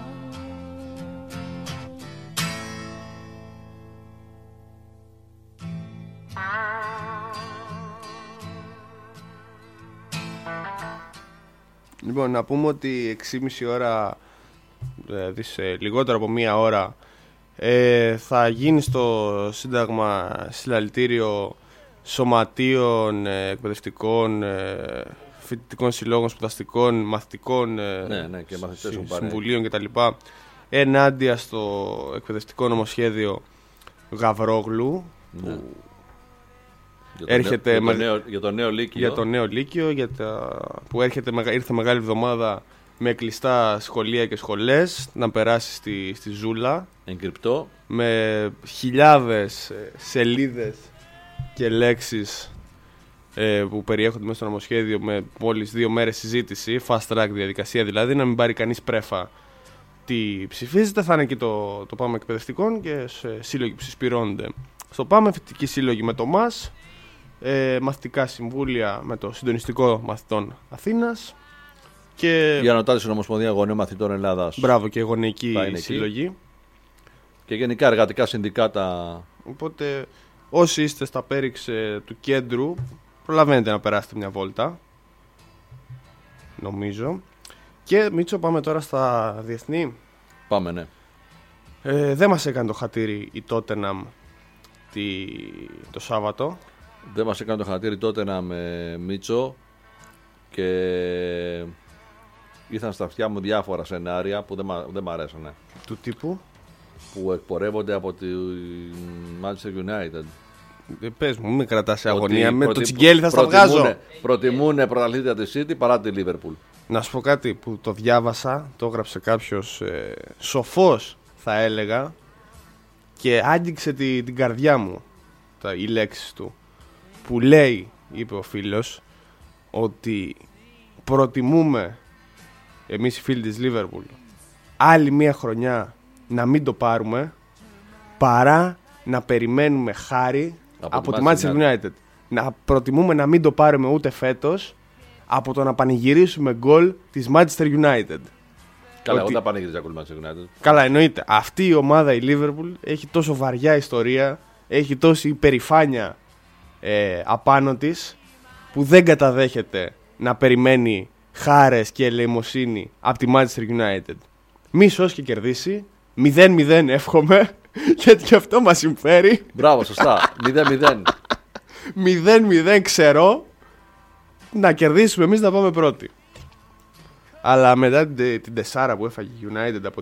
Λοιπόν, να πούμε ότι 6,5 ώρα, δηλαδή σε λιγότερο από μία ώρα, θα γίνει στο Σύνταγμα συλλαλητήριο σωματείων, εκπαιδευτικών, φοιτητικών συλλόγων, σπουδαστικών, μαθητικών, και συμβουλίων κτλ. Ενάντια στο εκπαιδευτικό νομοσχέδιο Γαβρόγλου, που έρχεται για το νέο Λύκειο, που ήρθε μεγάλη εβδομάδα με κλειστά σχολεία και σχολές να περάσει στη Ζούλα, εγκρυπτό, με χιλιάδες σελίδες και λέξεις που περιέχονται μέσα στο νομοσχέδιο με μόλις 2 μέρες συζήτηση, fast track διαδικασία δηλαδή, να μην πάρει κανείς πρέφα τι ψηφίζεται. Θα είναι και το ΠΑΜ εκπαιδευτικών και σύλλογοι που συσπηρώνονται στο ΠΑΜ, φοιτητικοί σύλλογοι με το ΜΑΣ, μαθητικά συμβούλια με το Συντονιστικό Μαθητών Αθήνας και η ανωτάτη Ομοσπονδία Γονέων Μαθητών Ελλάδας. Μπράβο, και γονεϊκοί σύλλογοι. Και γενικά εργατικά συνδικάτα. Οπότε όσοι είστε στα πέριξ του κέντρου, προλαβαίνετε να περάσετε μια βόλτα, νομίζω. Και Μίτσο, πάμε τώρα στα διεθνή. Πάμε, ναι. Δεν μας έκανε το χατήρι η Τότεναμ το Σάββατο. Δεν μας έκανε το χατήρι Τότεναμ, Μίτσο. Και ήρθαν στα αυτιά μου διάφορα σενάρια που δεν μ' αρέσανε. Του τύπου? Που εκπορεύονται από τη Manchester United. Πες μου, μην κρατάς σε αγωνία. Με το τσιγκέλι θα στα βγάζω. Προτιμούν πρωταθλήτρια τη City παρά τη Liverpool. Να σου πω κάτι που το διάβασα, το έγραψε κάποιος σοφός, θα έλεγα, και άγγιξε την καρδιά μου οι λέξεις του. Που λέει, είπε ο φίλος, ότι προτιμούμε εμείς οι φίλοι της Liverpool άλλη μια χρονιά να μην το πάρουμε παρά να περιμένουμε χάρη από τη Manchester United. Να προτιμούμε να μην το πάρουμε ούτε φέτος από το να πανηγυρίσουμε γκολ της Manchester United. Καλά, εγώ τα πανηγυρίζα γκολ Manchester United. Καλά, εννοείται. Αυτή η ομάδα, η Liverpool, έχει τόσο βαριά ιστορία, έχει τόση υπερηφάνεια απάνω της, που δεν καταδέχεται να περιμένει χάρες και ελεημοσύνη από τη Manchester United. Μη σώσει και κερδίσει. 0-0 εύχομαι, γιατί και αυτό μας συμφέρει. Μπράβο, σωστά. 0-0. 0-0 ξέρω. Να κερδίσουμε εμείς, να πάμε πρώτοι. Αλλά μετά την τεσσάρα που έφαγε η United από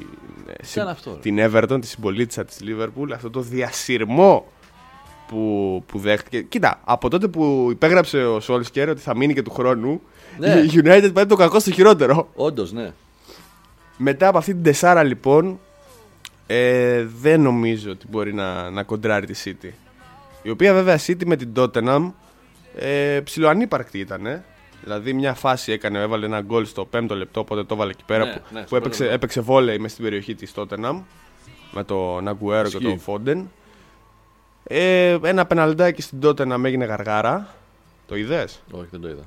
την Everton, τη συμπολίτισσα της Liverpool, αυτό το διασυρμό που δέχτηκε. Κοίτα, από τότε που υπέγραψε ο Solskjaer ότι θα μείνει και του χρόνου, ναι, η United πάει το κακό στο χειρότερο. Όντως, ναι. Μετά από αυτή την τεσσάρα λοιπόν, δεν νομίζω ότι μπορεί να κοντράρει τη City. Η οποία βέβαια City με την Tottenham ψιλοανύπαρκτη ήταν. Δηλαδή μια φάση έβαλε ένα γκολ στο 5ο λεπτό, οπότε το έβαλε εκεί πέρα, που έπαιξε βόλεϊ μες στην περιοχή της Tottenham με τον Aguero και τον Foden. Ένα πεναλντάκι στην Tottenham έγινε γαργάρα. Το είδες? Όχι, δεν το είδα.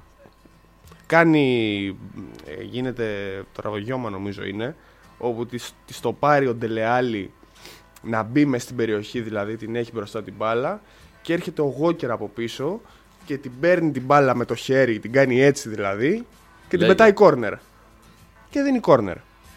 Γίνεται τραγωγιώμα νομίζω είναι, όπου της το πάρει ο Ντελεάλη να μπει μες στην περιοχή, δηλαδή την έχει μπροστά την μπάλα και έρχεται ο Walker από πίσω και την παίρνει την μπάλα με το χέρι, την κάνει έτσι δηλαδή και την πετάει κόρνερ. Και δίνει κόρνερ.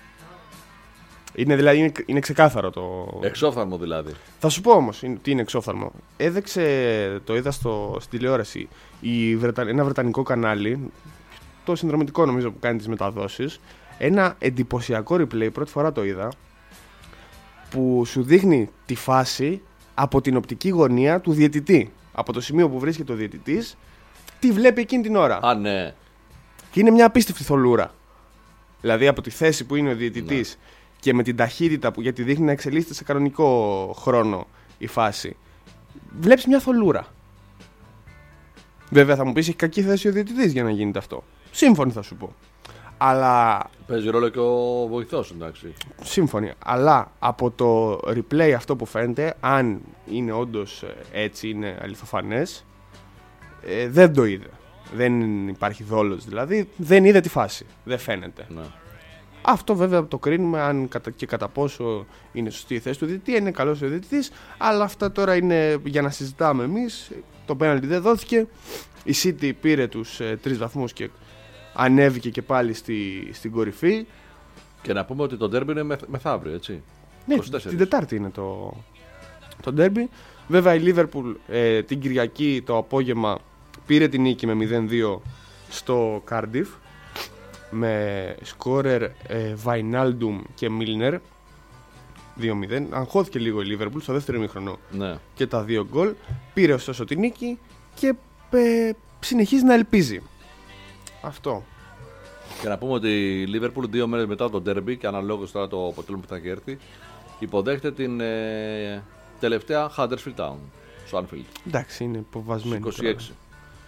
Είναι ξεκάθαρο το... Εξόφθαλμο δηλαδή. Θα σου πω όμως τι είναι εξόφθαλμο. Έδειξε, το είδα στην τηλεόραση, ένα βρετανικό κανάλι, το συνδρομητικό νομίζω που κάνει τις μεταδόσεις, ένα εντυπωσιακό replay, πρώτη φορά το είδα, που σου δείχνει τη φάση από την οπτική γωνία του διαιτητή. Από το σημείο που βρίσκεται ο διαιτητής, τι βλέπει εκείνη την ώρα. Α, ναι. Και είναι μια απίστευτη θολούρα. Δηλαδή από τη θέση που είναι ο διαιτητής, ναι, και με την ταχύτητα που, γιατί δείχνει να εξελίσσεται σε κανονικό χρόνο η φάση, βλέπεις μια θολούρα. Βέβαια θα μου πεις, έχει κακή θέση ο διαιτητής για να γίνεται αυτό. Σύμφωνοι θα σου πω. Αλλά... παίζει ρόλο και ο βοηθός, εντάξει. Σύμφωνοι. Αλλά από το replay αυτό που φαίνεται, αν είναι όντως έτσι, είναι αληθοφανές, δεν το είδε. Δεν υπάρχει δόλος δηλαδή, δεν είδε τη φάση. Δεν φαίνεται. Ναι. Αυτό βέβαια το κρίνουμε αν και κατά πόσο είναι σωστή η θέση του διαιτητή, είναι καλός ο διαιτητής, αλλά αυτά τώρα είναι για να συζητάμε εμείς. Το πέναλτι δεν δόθηκε. Η City πήρε τους 3 βαθμούς και ανέβηκε και πάλι στην κορυφή. Και να πούμε ότι το ντέρμπι είναι μεθαύριο, έτσι. Ναι, την Τετάρτη είναι το ντέρμπι. Βέβαια η Liverpool την Κυριακή το απόγευμα πήρε την νίκη με 0-2 στο Cardiff, με σκόρερ Wijnaldum και Milner 2-0. Αγχώθηκε λίγο η Liverpool στο δεύτερο ημίχρονο, ναι, και τα 2 γκολ. Πήρε ωστόσο την νίκη και συνεχίζει να ελπίζει. Αυτό. Και να πούμε ότι η Liverpool 2 μέρες μετά το derby, και αναλόγως τώρα το αποτέλεσμα που θα έχει έρθει, υποδέχεται την τελευταία Huddersfield Town στο Anfield. Εντάξει, είναι υποβασμένη. 26.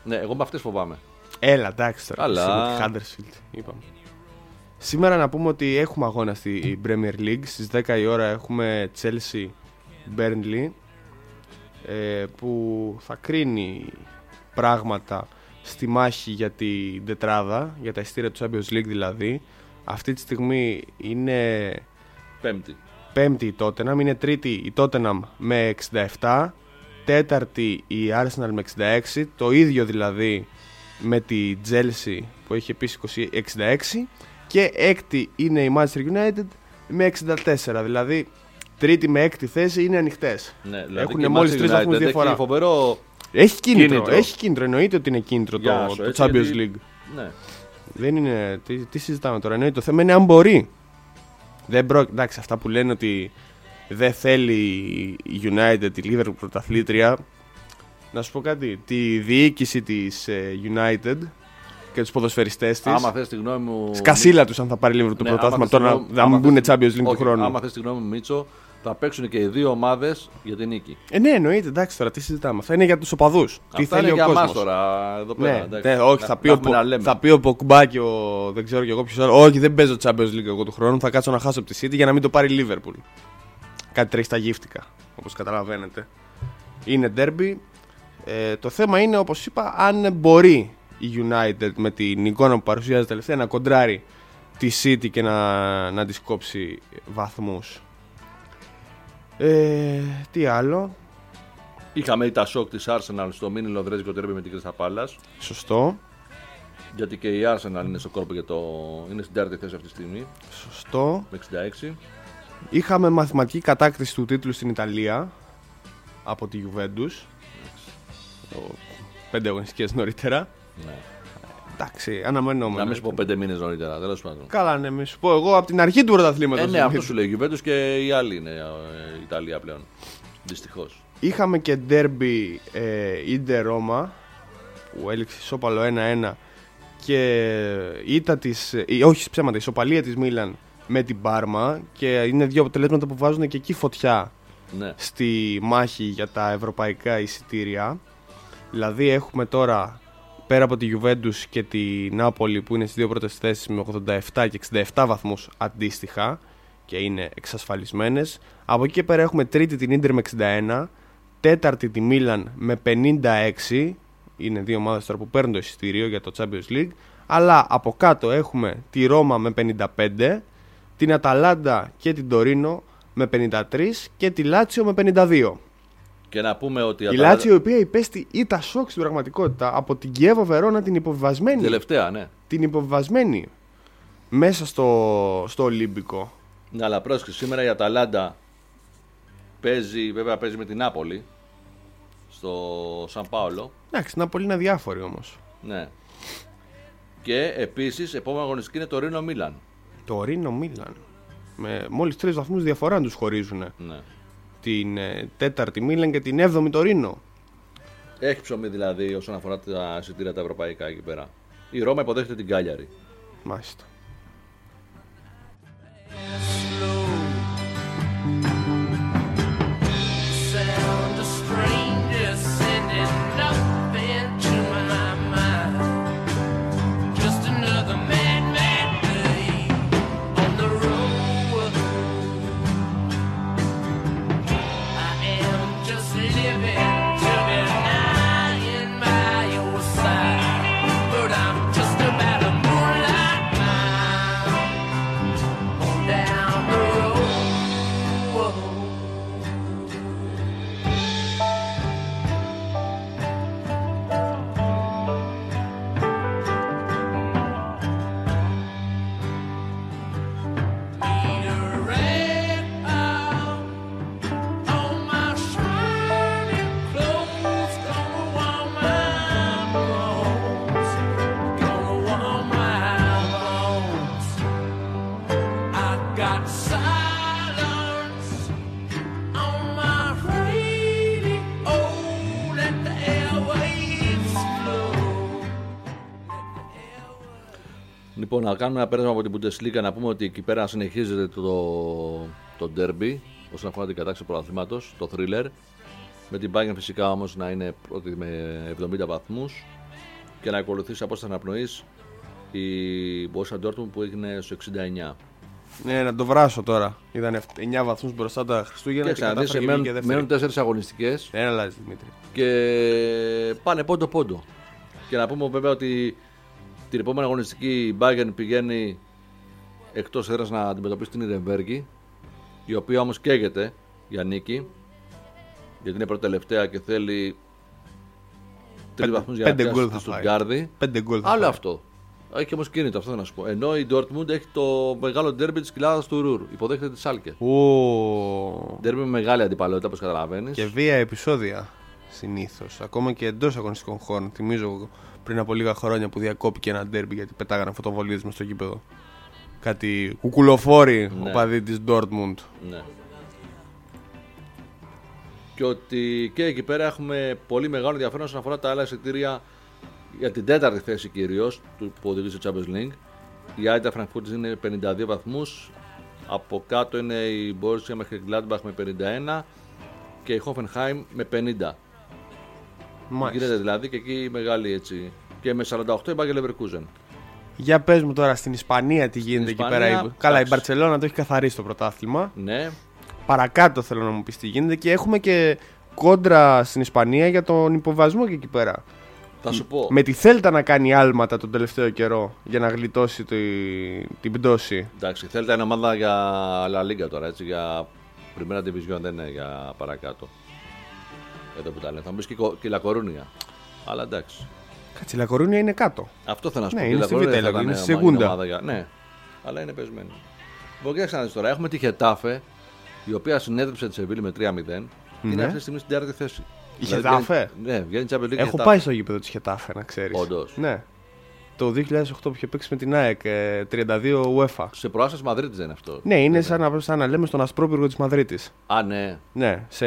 Ναι, εγώ με αυτές φοβάμαι. Έλα, εντάξει τώρα. Αλλά... Huddersfield, είπαμε. Σήμερα να πούμε ότι έχουμε αγώνα στη Premier League. Στις 10 η ώρα έχουμε Chelsea Burnley, που θα κρίνει πράγματα στη μάχη για την τετράδα, για τα ειστήρια του Champions League δηλαδή. Αυτή τη στιγμή είναι πέμπτη η Tottenham, είναι τρίτη η Tottenham με 67, τέταρτη η Arsenal με 66, το ίδιο δηλαδή με τη Chelsea που έχει επίσης 66, και έκτη είναι η Manchester United με 64, δηλαδή τρίτη με έκτη θέση είναι ανοιχτές. Ναι, δηλαδή έχουν μόλις 3 βαθμούς διαφορά. Έχει φοβερό έχει κίνητρο, εννοείται ότι είναι κίνητρο το Champions League. Ναι. Δεν είναι, τι συζητάμε τώρα, εννοείται, το θέμα είναι αν μπορεί. Εντάξει, αυτά που λένε ότι δεν θέλει η United, η Liverpool πρωταθλήτρια, να σου πω κάτι, τη διοίκηση της United και τους ποδοσφαιριστές της, άμα θες τη γνώμη μου, σκασίλα τους αν θα πάρει Liverpool το πρωτάθλημα τώρα να μην μπουν Champions League του χρόνου. Άμα θες τη γνώμη μου, Μίτσο, θα παίξουν και οι δύο ομάδες για την νίκη. Ναι, εννοείται, εντάξει τώρα, τι συζητάμε. Αυτά είναι για τους οπαδούς. Τι θέλει ο κόσμος. Για εμάς τώρα, εδώ πέρα. Ναι, όχι, θα πει ο Ποκμπά και δεν ξέρω κι εγώ ποιος άλλο. Όχι, δεν παίζω Champions League εγώ του χρόνου. Θα κάτσω να χάσω από τη City για να μην το πάρει η Liverpool. Κάτι τρέχει στα γύφτικα, όπως καταλαβαίνετε. Είναι derby. Το θέμα είναι, όπως είπα, αν μπορεί η United με την εικόνα που παρουσιάζει τελευταία να κοντράρει τη City και να της κόψει βαθμούς. Τι άλλο. Είχαμε τα σοκ της Arsenal στο μίνι λονδρέζικο τέρμπι με την Crystal Palace. Σωστό. Γιατί και η Arsenal είναι στο κόρπο είναι στην τέταρτη θέση αυτή τη στιγμή. Σωστό. Με 66. Είχαμε μαθηματική κατάκτηση του τίτλου στην Ιταλία από τη Juventus. 5 αγωνιστικές νωρίτερα. Ναι. Εντάξει, αναμενόμενο. Να μην σου πω 5 μήνες νωρίτερα, τέλος πάντων. Καλά, ναι, μη σου πω εγώ από την αρχή του πρωταθλήματος. Ναι, αυτό σου λέει η Juventus και οι άλλοι είναι η Ιταλία πλέον. Δυστυχώς. Είχαμε και ντέρμπι Ίντερ Ρώμα που έληξε ισόπαλο 1-1 και ήττα της. Όχι ψέματα, ισοπαλία της Μίλαν με την Πάρμα, και είναι δύο αποτελέσματα που βάζουν και εκεί φωτιά, ναι, στη μάχη για τα ευρωπαϊκά εισιτήρια. Δηλαδή έχουμε τώρα, πέρα από τη Juventus και τη Νάπολη που είναι στις δύο πρώτες θέσεις με 87 και 67 βαθμούς αντίστοιχα και είναι εξασφαλισμένες, από εκεί και πέρα έχουμε τρίτη την Ίντερ με 61, τέταρτη τη Μίλαν με 56, είναι δύο ομάδες τώρα που παίρνουν το εισιτήριο για το Champions League, αλλά από κάτω έχουμε τη Ρώμα με 55, την Αταλάντα και την Τορίνο με 53 και τη Λάτσιο με 52. Και να πούμε ότι η Λάτσιο, η οποία υπέστη ήττα σοκ στην πραγματικότητα από την Κιέβο Βερόνα, την υποβιβασμένη. Τελευταία, ναι. Την υποβιβασμένη μέσα στο Ολύμπικο. Ναι, αλλά πρόσεχε, σήμερα η Αταλάντα παίζει με την Νάπολη στο Σαν Πάολο. Εντάξει, η Νάπολη είναι αδιάφορη όμως. Ναι. Και επίσης, επόμενη αγωνιστική είναι το Ρήνο Μίλαν. Το Ρήνο Μίλαν. Με μόλις 3 βαθμούς διαφορά να τους χωρίζουν. Ναι. Την τέταρτη Μίλαν και την 7η Τορίνο. Έχει ψωμί δηλαδή όσον αφορά τα εισιτήρια τα ευρωπαϊκά εκεί πέρα. Η Ρώμα υποδέχεται την Κάλιαρη. Μάλιστα. Λοιπόν, να κάνουμε ένα πέρασμα από την Bundesliga, να πούμε ότι εκεί πέρα συνεχίζεται το derby όσον αφορά την κατάκτηση του πρωταθλήματος, το thriller. Με την Bayern φυσικά όμως να είναι πρώτη με 70 βαθμούς. και να ακολουθήσει απόσταση αναπνοής η Borussia Dortmund που έγινε στο 69. Ναι, να το βράσω τώρα. Είδαν 9 βαθμούς μπροστά τα Χριστούγεννα και κατάφερε και δεύτερη. Μένουν 4 αγωνιστικές. Δεν αλλάζει, Δημήτρη. Και πάνε πόντο-πόντο. Και να πούμε βέβαια ότι την επόμενη αγωνιστική η Bayern πηγαίνει εκτός έδρας να αντιμετωπίσει την Ιρεμβέργη, η οποία όμως καίγεται για νίκη, γιατί είναι πρώτη-τελευταία και θέλει 3 βαθμούς για να πιάσει τη Στουτγκάρδη. 5 γκολ. Άλλο αυτό. Έχει όμως κίνητο, αυτό θα σου πω. Ενώ η Dortmund έχει το μεγάλο ντέρμπι της κοιλάδας του Ρουρ. Υποδέχεται τη Σάλκε. Ντέρμπι με μεγάλη αντιπαλότητα, όπως καταλαβαίνεις. Και βία επεισόδια συνήθως. Ακόμα και εντός αγωνιστικών χώρων. Θυμίζω πριν από λίγα χρόνια που διακόπηκε ένα ντέρμπι γιατί πετάγανε φωτοβολίδες μες στο γήπεδο. Κάτι κουκουλοφόροι οπαδοί της Dortmund. Ναι. Και ότι και εκεί πέρα έχουμε πολύ μεγάλο ενδιαφέρον όσον αφορά τα άλλα εισιτήρια για την τέταρτη θέση κυρίως που οδηγεί στο Champions League. Η Eintracht Frankfurt είναι 52 βαθμούς. Από κάτω είναι η Borussia Mönchengladbach με 51 και η Hoffenheim με 50. Γίνεται δηλαδή και εκεί μεγάλη έτσι. Και με 48 η Bayer Leverkusen. Για πες μου τώρα στην Ισπανία τι γίνεται εκεί πέρα. Καλά, η Μπαρτσελόνα το έχει καθαρίσει το πρωτάθλημα. Ναι. Παρακάτω θέλω να μου πεις τι γίνεται και έχουμε και κόντρα στην Ισπανία για τον υποβασμό και εκεί πέρα. Θα σου πω. Με τη Θέλτα να κάνει άλματα τον τελευταίο καιρό για να γλιτώσει την πτώση. Εντάξει, η Θέλτα είναι ομάδα για La Liga τώρα, έτσι, για Primera Division, δεν είναι για παρακάτω. Εδώ που τα λένε. Θα μου πεις και η La Coruña. Αλλά εντάξει. Κάτσε, η La Coruña είναι κάτω. Αυτό θέλω να σου πω. Ναι, είναι στη Β' είναι στη Σεγούντα. Ναι, αλλά είναι πεσμένη. Λοιπόν, κοίταξε να δεις τώρα. Έχουμε τη Χετάφε, η οποία συνέδριψε τη Σεβίλη με 3-0. Είναι αυτή τη στιγμή στην τέταρτη θέση. Η Χετάφε. Ναι, βγαίνει Champions League. Έχω πάει στο γήπεδο τη Χετάφε, να ξέρεις. Όντως. Ναι. Το 2008 που είχε παίξει με την ΑΕΚ 32 UEFA. Σε προάσταση Μαδρίτης δεν είναι αυτό. Ναι, είναι σαν να λέμε στον Ασπρόπυργο της Μαδρίτης. Α, ναι. Ναι, σε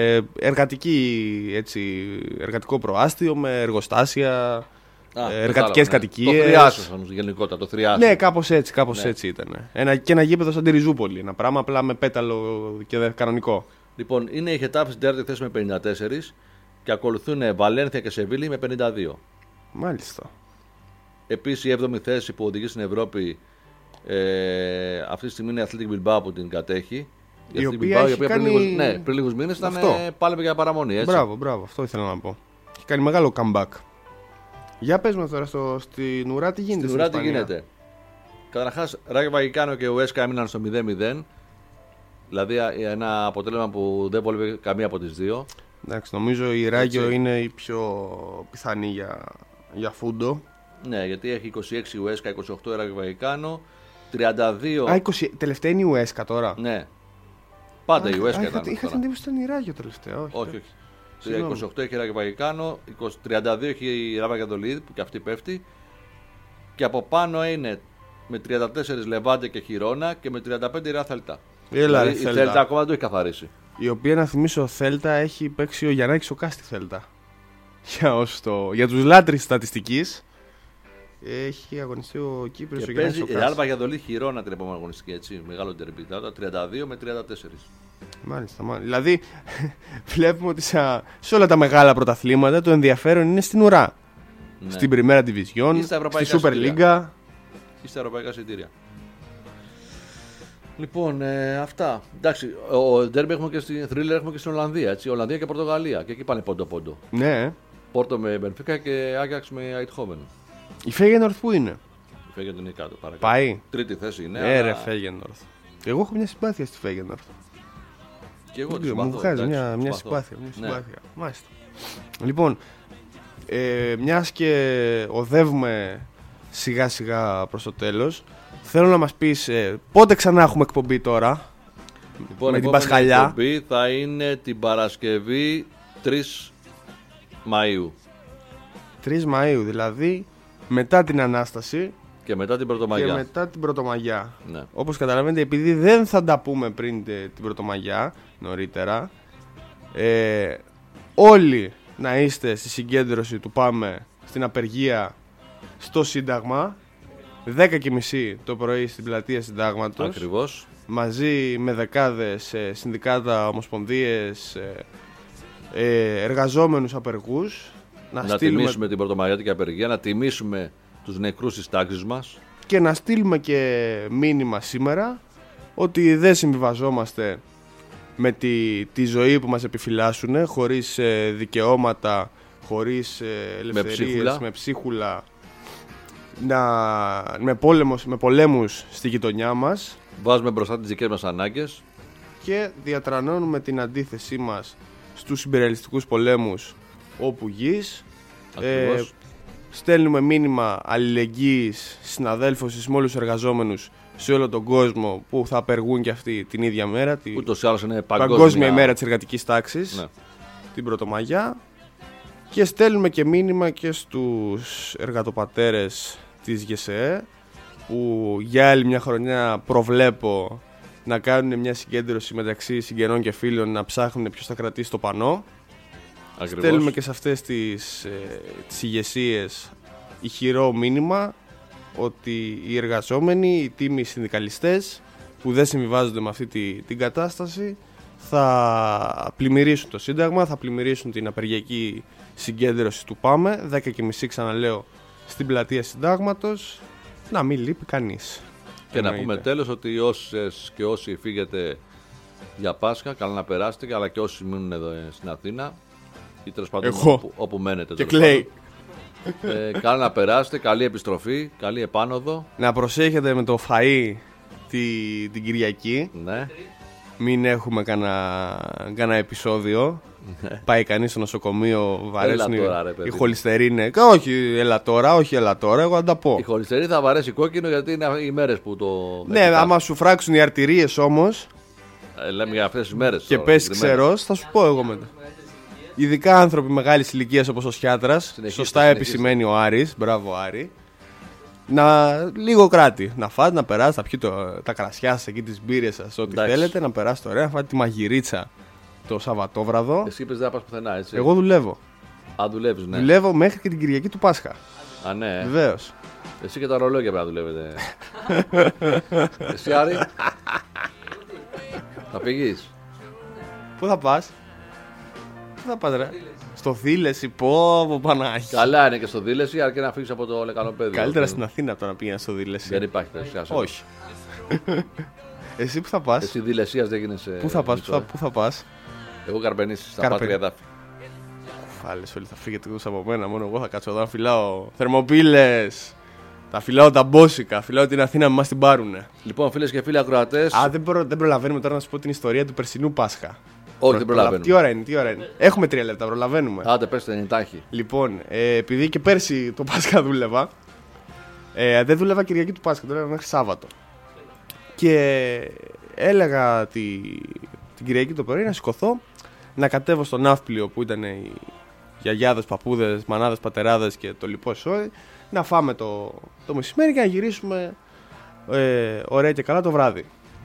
εργατικό προάστιο με εργοστάσια, εργατικές κατοικίες. Το Θριάσιος όμως γενικότερα, το Θριάσιο. Ναι, κάπως έτσι ήταν. Και ένα γήπεδο σαν τη Ριζούπολη. Ένα πράγμα απλά με πέταλο και κανονικό. Λοιπόν, είναι η Χετάφε στην τέταρτη θέση με 54 και ακολουθούν Βαλένθια και Σεβίλη με 52. Μάλιστα. Επίσης η 7η θέση που οδηγεί στην Ευρώπη αυτή τη στιγμή είναι η Athletic Bilbao που την κατέχει. Η οποία πριν λίγους μήνες ήταν πάλι για παραμονή. Έτσι. Μπράβο, αυτό ήθελα να πω. Έχει κάνει μεγάλο comeback. Για πες μας τώρα στην ουρά τι γίνεται. Στην ουρά τι γίνεται. Καταρχάς, Ράγιο Βαγικάνο και ο Έσκα έμειναν στο 0-0. Δηλαδή ένα αποτέλεσμα που δεν βολεύει καμία από τις δύο. Εντάξει, νομίζω η Ράγιο είναι η πιο πιθανή για φούντο. Ναι, γιατί έχει 26 η Ουέσκα, 28 η Ράγιο Βαγικάνο, 32. Τελευταία είναι η Ουέσκα τώρα. Ναι. Πάντα η Ουέσκα ήταν. Είχα την εντύπωση ότι ήταν η Ράγιο τελευταία. Όχι. 28 έχει η Ράγιο Βαγικάνο, 32 έχει η Ράβα Γιαντολίδη που και αυτή πέφτει. Και από πάνω είναι με 34 Λεβάντε και Χιρόνα και με 35 η Ρέα Θέλτα. Η Θέλτα ακόμα δεν το έχει καθαρίσει. Η οποία, να θυμίσω, Θέλτα έχει παίξει ο Γιαννάκης ο Κάστη Θέλτα. Για τους λάτρεις στατιστικής έχει αγωνιστεί ο Κύπριος ο Γιαννάκης ο Κάστη. Η Άλβα Γιαδολή Χιρόνα την επόμενη αγωνιστική, έτσι, μεγάλο τερμπί, 32 με 34. Μάλιστα. Δηλαδή βλέπουμε ότι σε όλα τα μεγάλα πρωταθλήματα το ενδιαφέρον είναι στην ουρά. Ναι. Στην Primera Division, στη Super League ή στα ευρωπαϊκά εισιτήρια. Λοιπόν, αυτά. Εντάξει, ο ντέρμπι έχουμε και στην Thriller, έχουμε και στην Ολλανδία. Έτσι, Ολλανδία και Πορτογαλία. Και εκεί πάνε πόντο-πόντο. Ναι. Πόρτο με Μπενφίκα και Άγιαξ με Αιτχόβεν. Η Φέγενορθ που είναι? Η Φέγενορθ είναι κάτω. Παρακάτω. Πάει. Τρίτη θέση είναι. Ρε Φέγενορθ. Εγώ έχω μια συμπάθεια στη Φέγενορθ. Και εγώ μου βγάζει μια συμπάθεια. Μάλιστα. Λοιπόν, μιας και οδεύουμε σιγά σιγά προς το τέλος, θέλω να μας πεις πότε ξανά έχουμε εκπομπή τώρα. Λοιπόν, με την Πασχαλιά. Η εκπομπή θα είναι την Παρασκευή 3 Μαΐου. 3 Μαΐου, δηλαδή μετά την Ανάσταση και μετά την Πρωτομαγιά. Ναι. Όπως καταλαβαίνετε, επειδή δεν θα τα πούμε πριν την Πρωτομαγιά, νωρίτερα, όλοι να είστε στη συγκέντρωση του Πάμε στην απεργία στο Σύνταγμα 10:30 το πρωί στην πλατεία Συντάγματος. Ακριβώς. Μαζί με δεκάδες συνδικάτα, ομοσπονδίες, εργαζόμενους απεργούς να τιμήσουμε την Πρωτομαγιάτικη απεργία, να τιμήσουμε τους νεκρούς της τάξης μας. Και να στείλουμε και μήνυμα σήμερα ότι δεν συμβιβαζόμαστε με τη ζωή που μας επιφυλάσσουν, χωρίς δικαιώματα, χωρίς ελευθερίες, με ψίχουλα, με πολέμους στη γειτονιά μας. Βάζουμε μπροστά τις δικές μας ανάγκες και διατρανώνουμε την αντίθεσή μας στους υπερρεαλιστικούς πολέμους όπου γης. Στέλνουμε μήνυμα αλληλεγγύης συναδέλφωσης με όλους τους εργαζόμενους σε όλο τον κόσμο που θα απεργούν και αυτοί την ίδια μέρα. Ούτως ή άλλως είναι παγκόσμια ημέρα της εργατικής τάξης, ναι. Την Πρωτομαγιά. Και στέλνουμε και μήνυμα και στους εργατοπατέρες της ΓΕΣΕΕ, που για άλλη μια χρονιά προβλέπω να κάνουν μια συγκέντρωση μεταξύ συγγενών και φίλων, να ψάχνουν ποιος θα κρατήσει το πανό. Ακριβώς. Στέλνουμε και σε αυτές τις ηγεσίες ηχηρό μήνυμα ότι οι εργαζόμενοι, οι τίμοι συνδικαλιστές που δεν συμβιβάζονται με αυτή την κατάσταση θα πλημμυρίσουν το Σύνταγμα, θα πλημμυρίσουν την απεργιακή συγκέντρωση του ΠΑΜΕ 10:30, ξαναλέω, στην πλατεία Συντάγματος, να μην λείπει κανείς. Και να πούμε τέλος ότι όσες και όσοι φύγετε για Πάσχα, καλά να περάσετε, αλλά και όσοι μείνουν εδώ στην Αθήνα ή τέλος πάντων όπου μένετε. Και κλαίει. Καλά να περάσετε, καλή επιστροφή, καλή επάνωδο. Να προσέχετε με το φαΐ την Κυριακή. Ναι. Μην έχουμε κανένα επεισόδιο. Πάει κανείς στο νοσοκομείο, βαρέσουν οι χολυστερίνες. Όχι έλα τώρα, εγώ να τα πω. Η χολυστερίνη θα βαρέσει κόκκινο γιατί είναι οι μέρες που το. Ναι, άμα σου φράξουν οι αρτηρίες όμως. Λέμε για αυτές τις μέρες. Και πέσει ξερός, θα σου πω εγώ μετά. Ειδικά άνθρωποι μεγάλης ηλικίας όπως ο Σιάτρας. Σωστά επισημαίνει ο Άρης. Μπράβο, Άρη. Λίγο κράτη. Να φάτε, να περάσετε, να πιείτε τα κρασιά σας εκεί, τις μπύρες σας, ό,τι θέλετε. Να περάσετε ωραία, να φάτε τη μαγειρίτσα το Σαββατόβραδο. Εσύ είπες δεν θα πας πουθενά, έτσι. Εγώ δουλεύω. Α, δουλεύεις, ναι. Δουλεύω μέχρι και την Κυριακή του Πάσχα. Α, ναι. Βεβαίως. Εσύ και τα ρολόγια πρέπει να δουλεύετε. Εσύ, Άρη. Θα πηγείς. Πού θα πας? Πού θα πας, ρε? Στο Δήλεση, πω Πανάχη. Καλά είναι και στο Δήλεση, αρκεί να φύγεις από το Λεκανοπέδιο. Καλύτερα στην Αθήνα από το να πήγαινε στο Δήλεση. Δεν υπάρχει περίπτωση. Όχι. Εσύ που θα πας? Εσύ Δηλεσίας δεν γίνεσαι. Πού θα πας? Εγώ Καρπενήσι, στα Πάτρια Εδάφη. Κουφάλες, όλοι θα φύγετε εκτός από μένα. Μόνο εγώ θα κάτσω εδώ να φυλάω θερμοπύλες. Θα φυλάω τα μπόσικα. Φυλάω την Αθήνα, μην μας την πάρουνε. Λοιπόν, φίλες και φίλοι ακροατές. Δεν προλαβαίνουμε τώρα να σου πω την ιστορία του περσινού Πάσχα. Όχι, δεν προλαβαίνουμε. Τι ώρα είναι? Έχουμε 3 λεπτά, προλαβαίνουμε. Άντε, πέστε, είναι τάχη. Λοιπόν, επειδή και πέρσι το Πάσχα δούλευα. Δεν δούλευα Κυριακή του Πάσχα, δούλευα μέχρι Σάββατο. Και έλεγα την Κυριακή το πρωί να σηκωθώ, να κατέβω στο ναύπλιο που ήταν οι γιαγιάδες, παππούδες, μανάδες, πατεράδες και το λοιπό σόι, να φάμε το μεσημέρι και να γυρίσουμε ωραία και καλά το βράδυ.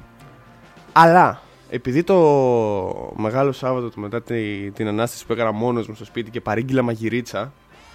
Αλλά επειδή το Μεγάλο Σάββατο μετά την Ανάσταση που έκανα μόνος μου στο σπίτι και παρήγγειλα μαγειρίτσα,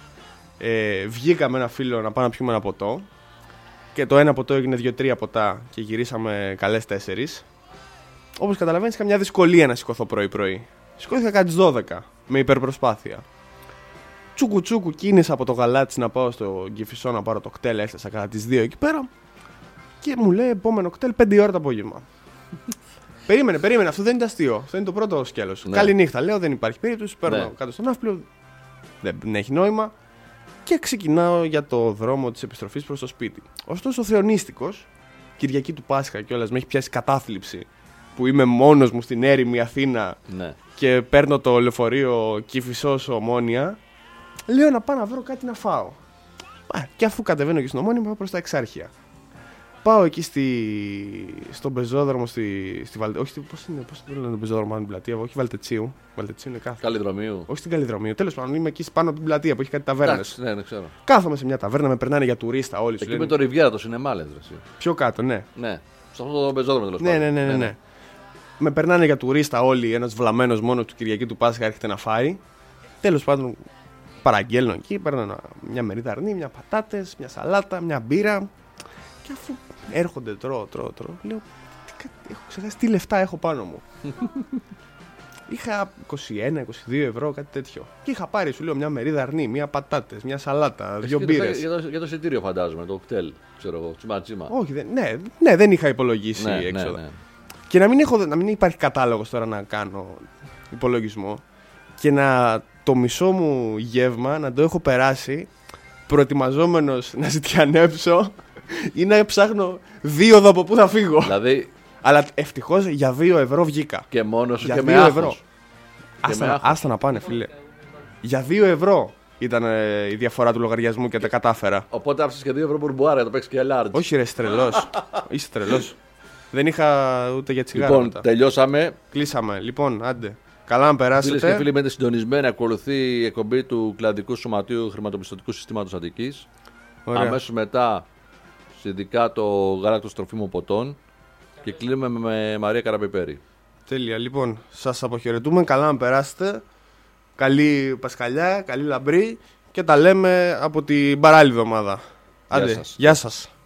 βγήκα με ένα φίλο να πάμε να πιούμε ένα ποτό και το ένα ποτό έγινε 2-3 ποτά και γυρίσαμε καλές 4. Όπως καταλαβαίνεις, είχα μια δυσκολία να σηκωθώ πρωί-πρωί. Σηκώθηκα κάτι τις 12 με υπερπροσπάθεια. Τσούκου κίνησα από το Γαλάτσι να πάω στο Κηφισό να πάρω το κτέλ. Έφτασα κατά τις 2 εκεί πέρα και μου λέει επόμενο κτέλ 5 ώρα το απόγευμα. Περίμενε, αυτό δεν είναι αστείο. Αυτό είναι το πρώτο σκέλος. Ναι. Καληνύχτα, λέω, δεν υπάρχει περίπτωση. Παίρνω κάτω στον ναύπλιο, δεν έχει νόημα και ξεκινάω για το δρόμο της επιστροφής προς το σπίτι. Ωστόσο, ο Θεονίστικος, Κυριακή του Πάσχα κιόλας, με έχει πιάσει κατάθλιψη που είμαι μόνος μου στην έρημη Αθήνα και παίρνω το λεωφορείο Κηφισός Ομόνια. Λέω να πάω να βρω κάτι να φάω. Και αφού κατεβαίνω και στην Ομόνια, πάω προς τα Εξάρχεια. Πάω εκεί στον πεζόδρομο στη Βαλτετσίου. Όχι, πώς το λένε τον πεζόδρομο, την πλατεία, όχι Βαλτετσίου. Βαλτετσίου είναι κάθετο. Καλλιδρομίου. Όχι στην Καλλιδρομίου. Τέλος πάντων, είμαι εκεί πάνω από την πλατεία που έχει κάτι ταβέρνες. Ναι, ξέρω. Κάθομαι σε μια ταβέρνα, με περνάνε για τουρίστα όλοι. Εκεί με το Ριβιέρα το σινεμά, λες. Πιο κάτω, ναι. Ναι. Σε αυτό το πεζόδρομο τέλος πάντων. Ναι. Με περνάνε για τουρίστα όλοι. Ένας βλαμμένος μόνο του Κυριακή του Πάσχα έρχεται να φάει. Τέλος πάντων, παραγγέλνω εκεί, παίρνω μια μερίδα αρνί, μια πατάτες, μια σαλάτα, μια μπύρα. Και αφού έρχονται, τρώω. Λέω, έχω ξεχάσει τι λεφτά έχω πάνω μου. Είχα 21-22 ευρώ, κάτι τέτοιο. Και είχα πάρει, σου λέω, μια μερίδα αρνί, μια πατάτες, μια σαλάτα, 2 μπύρες. Για το εισιτήριο, φαντάζομαι, το κτέλ. Ξέρω εγώ, τσιμα-τσιμα. Όχι, ναι, δεν είχα υπολογίσει έξοδα. Ναι. Και να μην υπάρχει κατάλογος τώρα να κάνω υπολογισμό και το μισό μου γεύμα να το έχω περάσει προετοιμαζόμενος να ζητιανέψω ή να ψάχνω δίωδο από πού θα φύγω. Δηλαδή... Αλλά ευτυχώς για 2 ευρώ βγήκα. Και μόνος σου για και 2 με ευρώ. Άχος. Άστα να πάνε, φίλε. Για 2 ευρώ ήταν η διαφορά του λογαριασμού και τα κατάφερα. Οπότε άφησες και 2 ευρώ μπουρμπουάρα για το παίξεις και large. Όχι, ρε, είσαι τρελός. Είσαι τρελός. Δεν είχα ούτε για τσιγάρα. Λοιπόν, μετά. τελειώσαμε. Κλείσαμε. Λοιπόν, άντε. Καλά να περάσετε. Φίλες και φίλοι, μένετε συντονισμένοι. Ακολουθεί η εκπομπή του Κλαδικού Σωματείου Χρηματοπιστωτικού Συστήματος Αττικής. Αμέσως μετά, συνδικά το γάλακτος τροφίμων ποτών. Και κλείνουμε με Μαρία Καραπιπέρη. Τέλεια. Λοιπόν, σας αποχαιρετούμε. Καλά να περάσετε. Καλή Πασχαλιά, καλή λαμπρή. Και τα λέμε από την παράλληλη εβδομάδα. Άντε, γεια σας.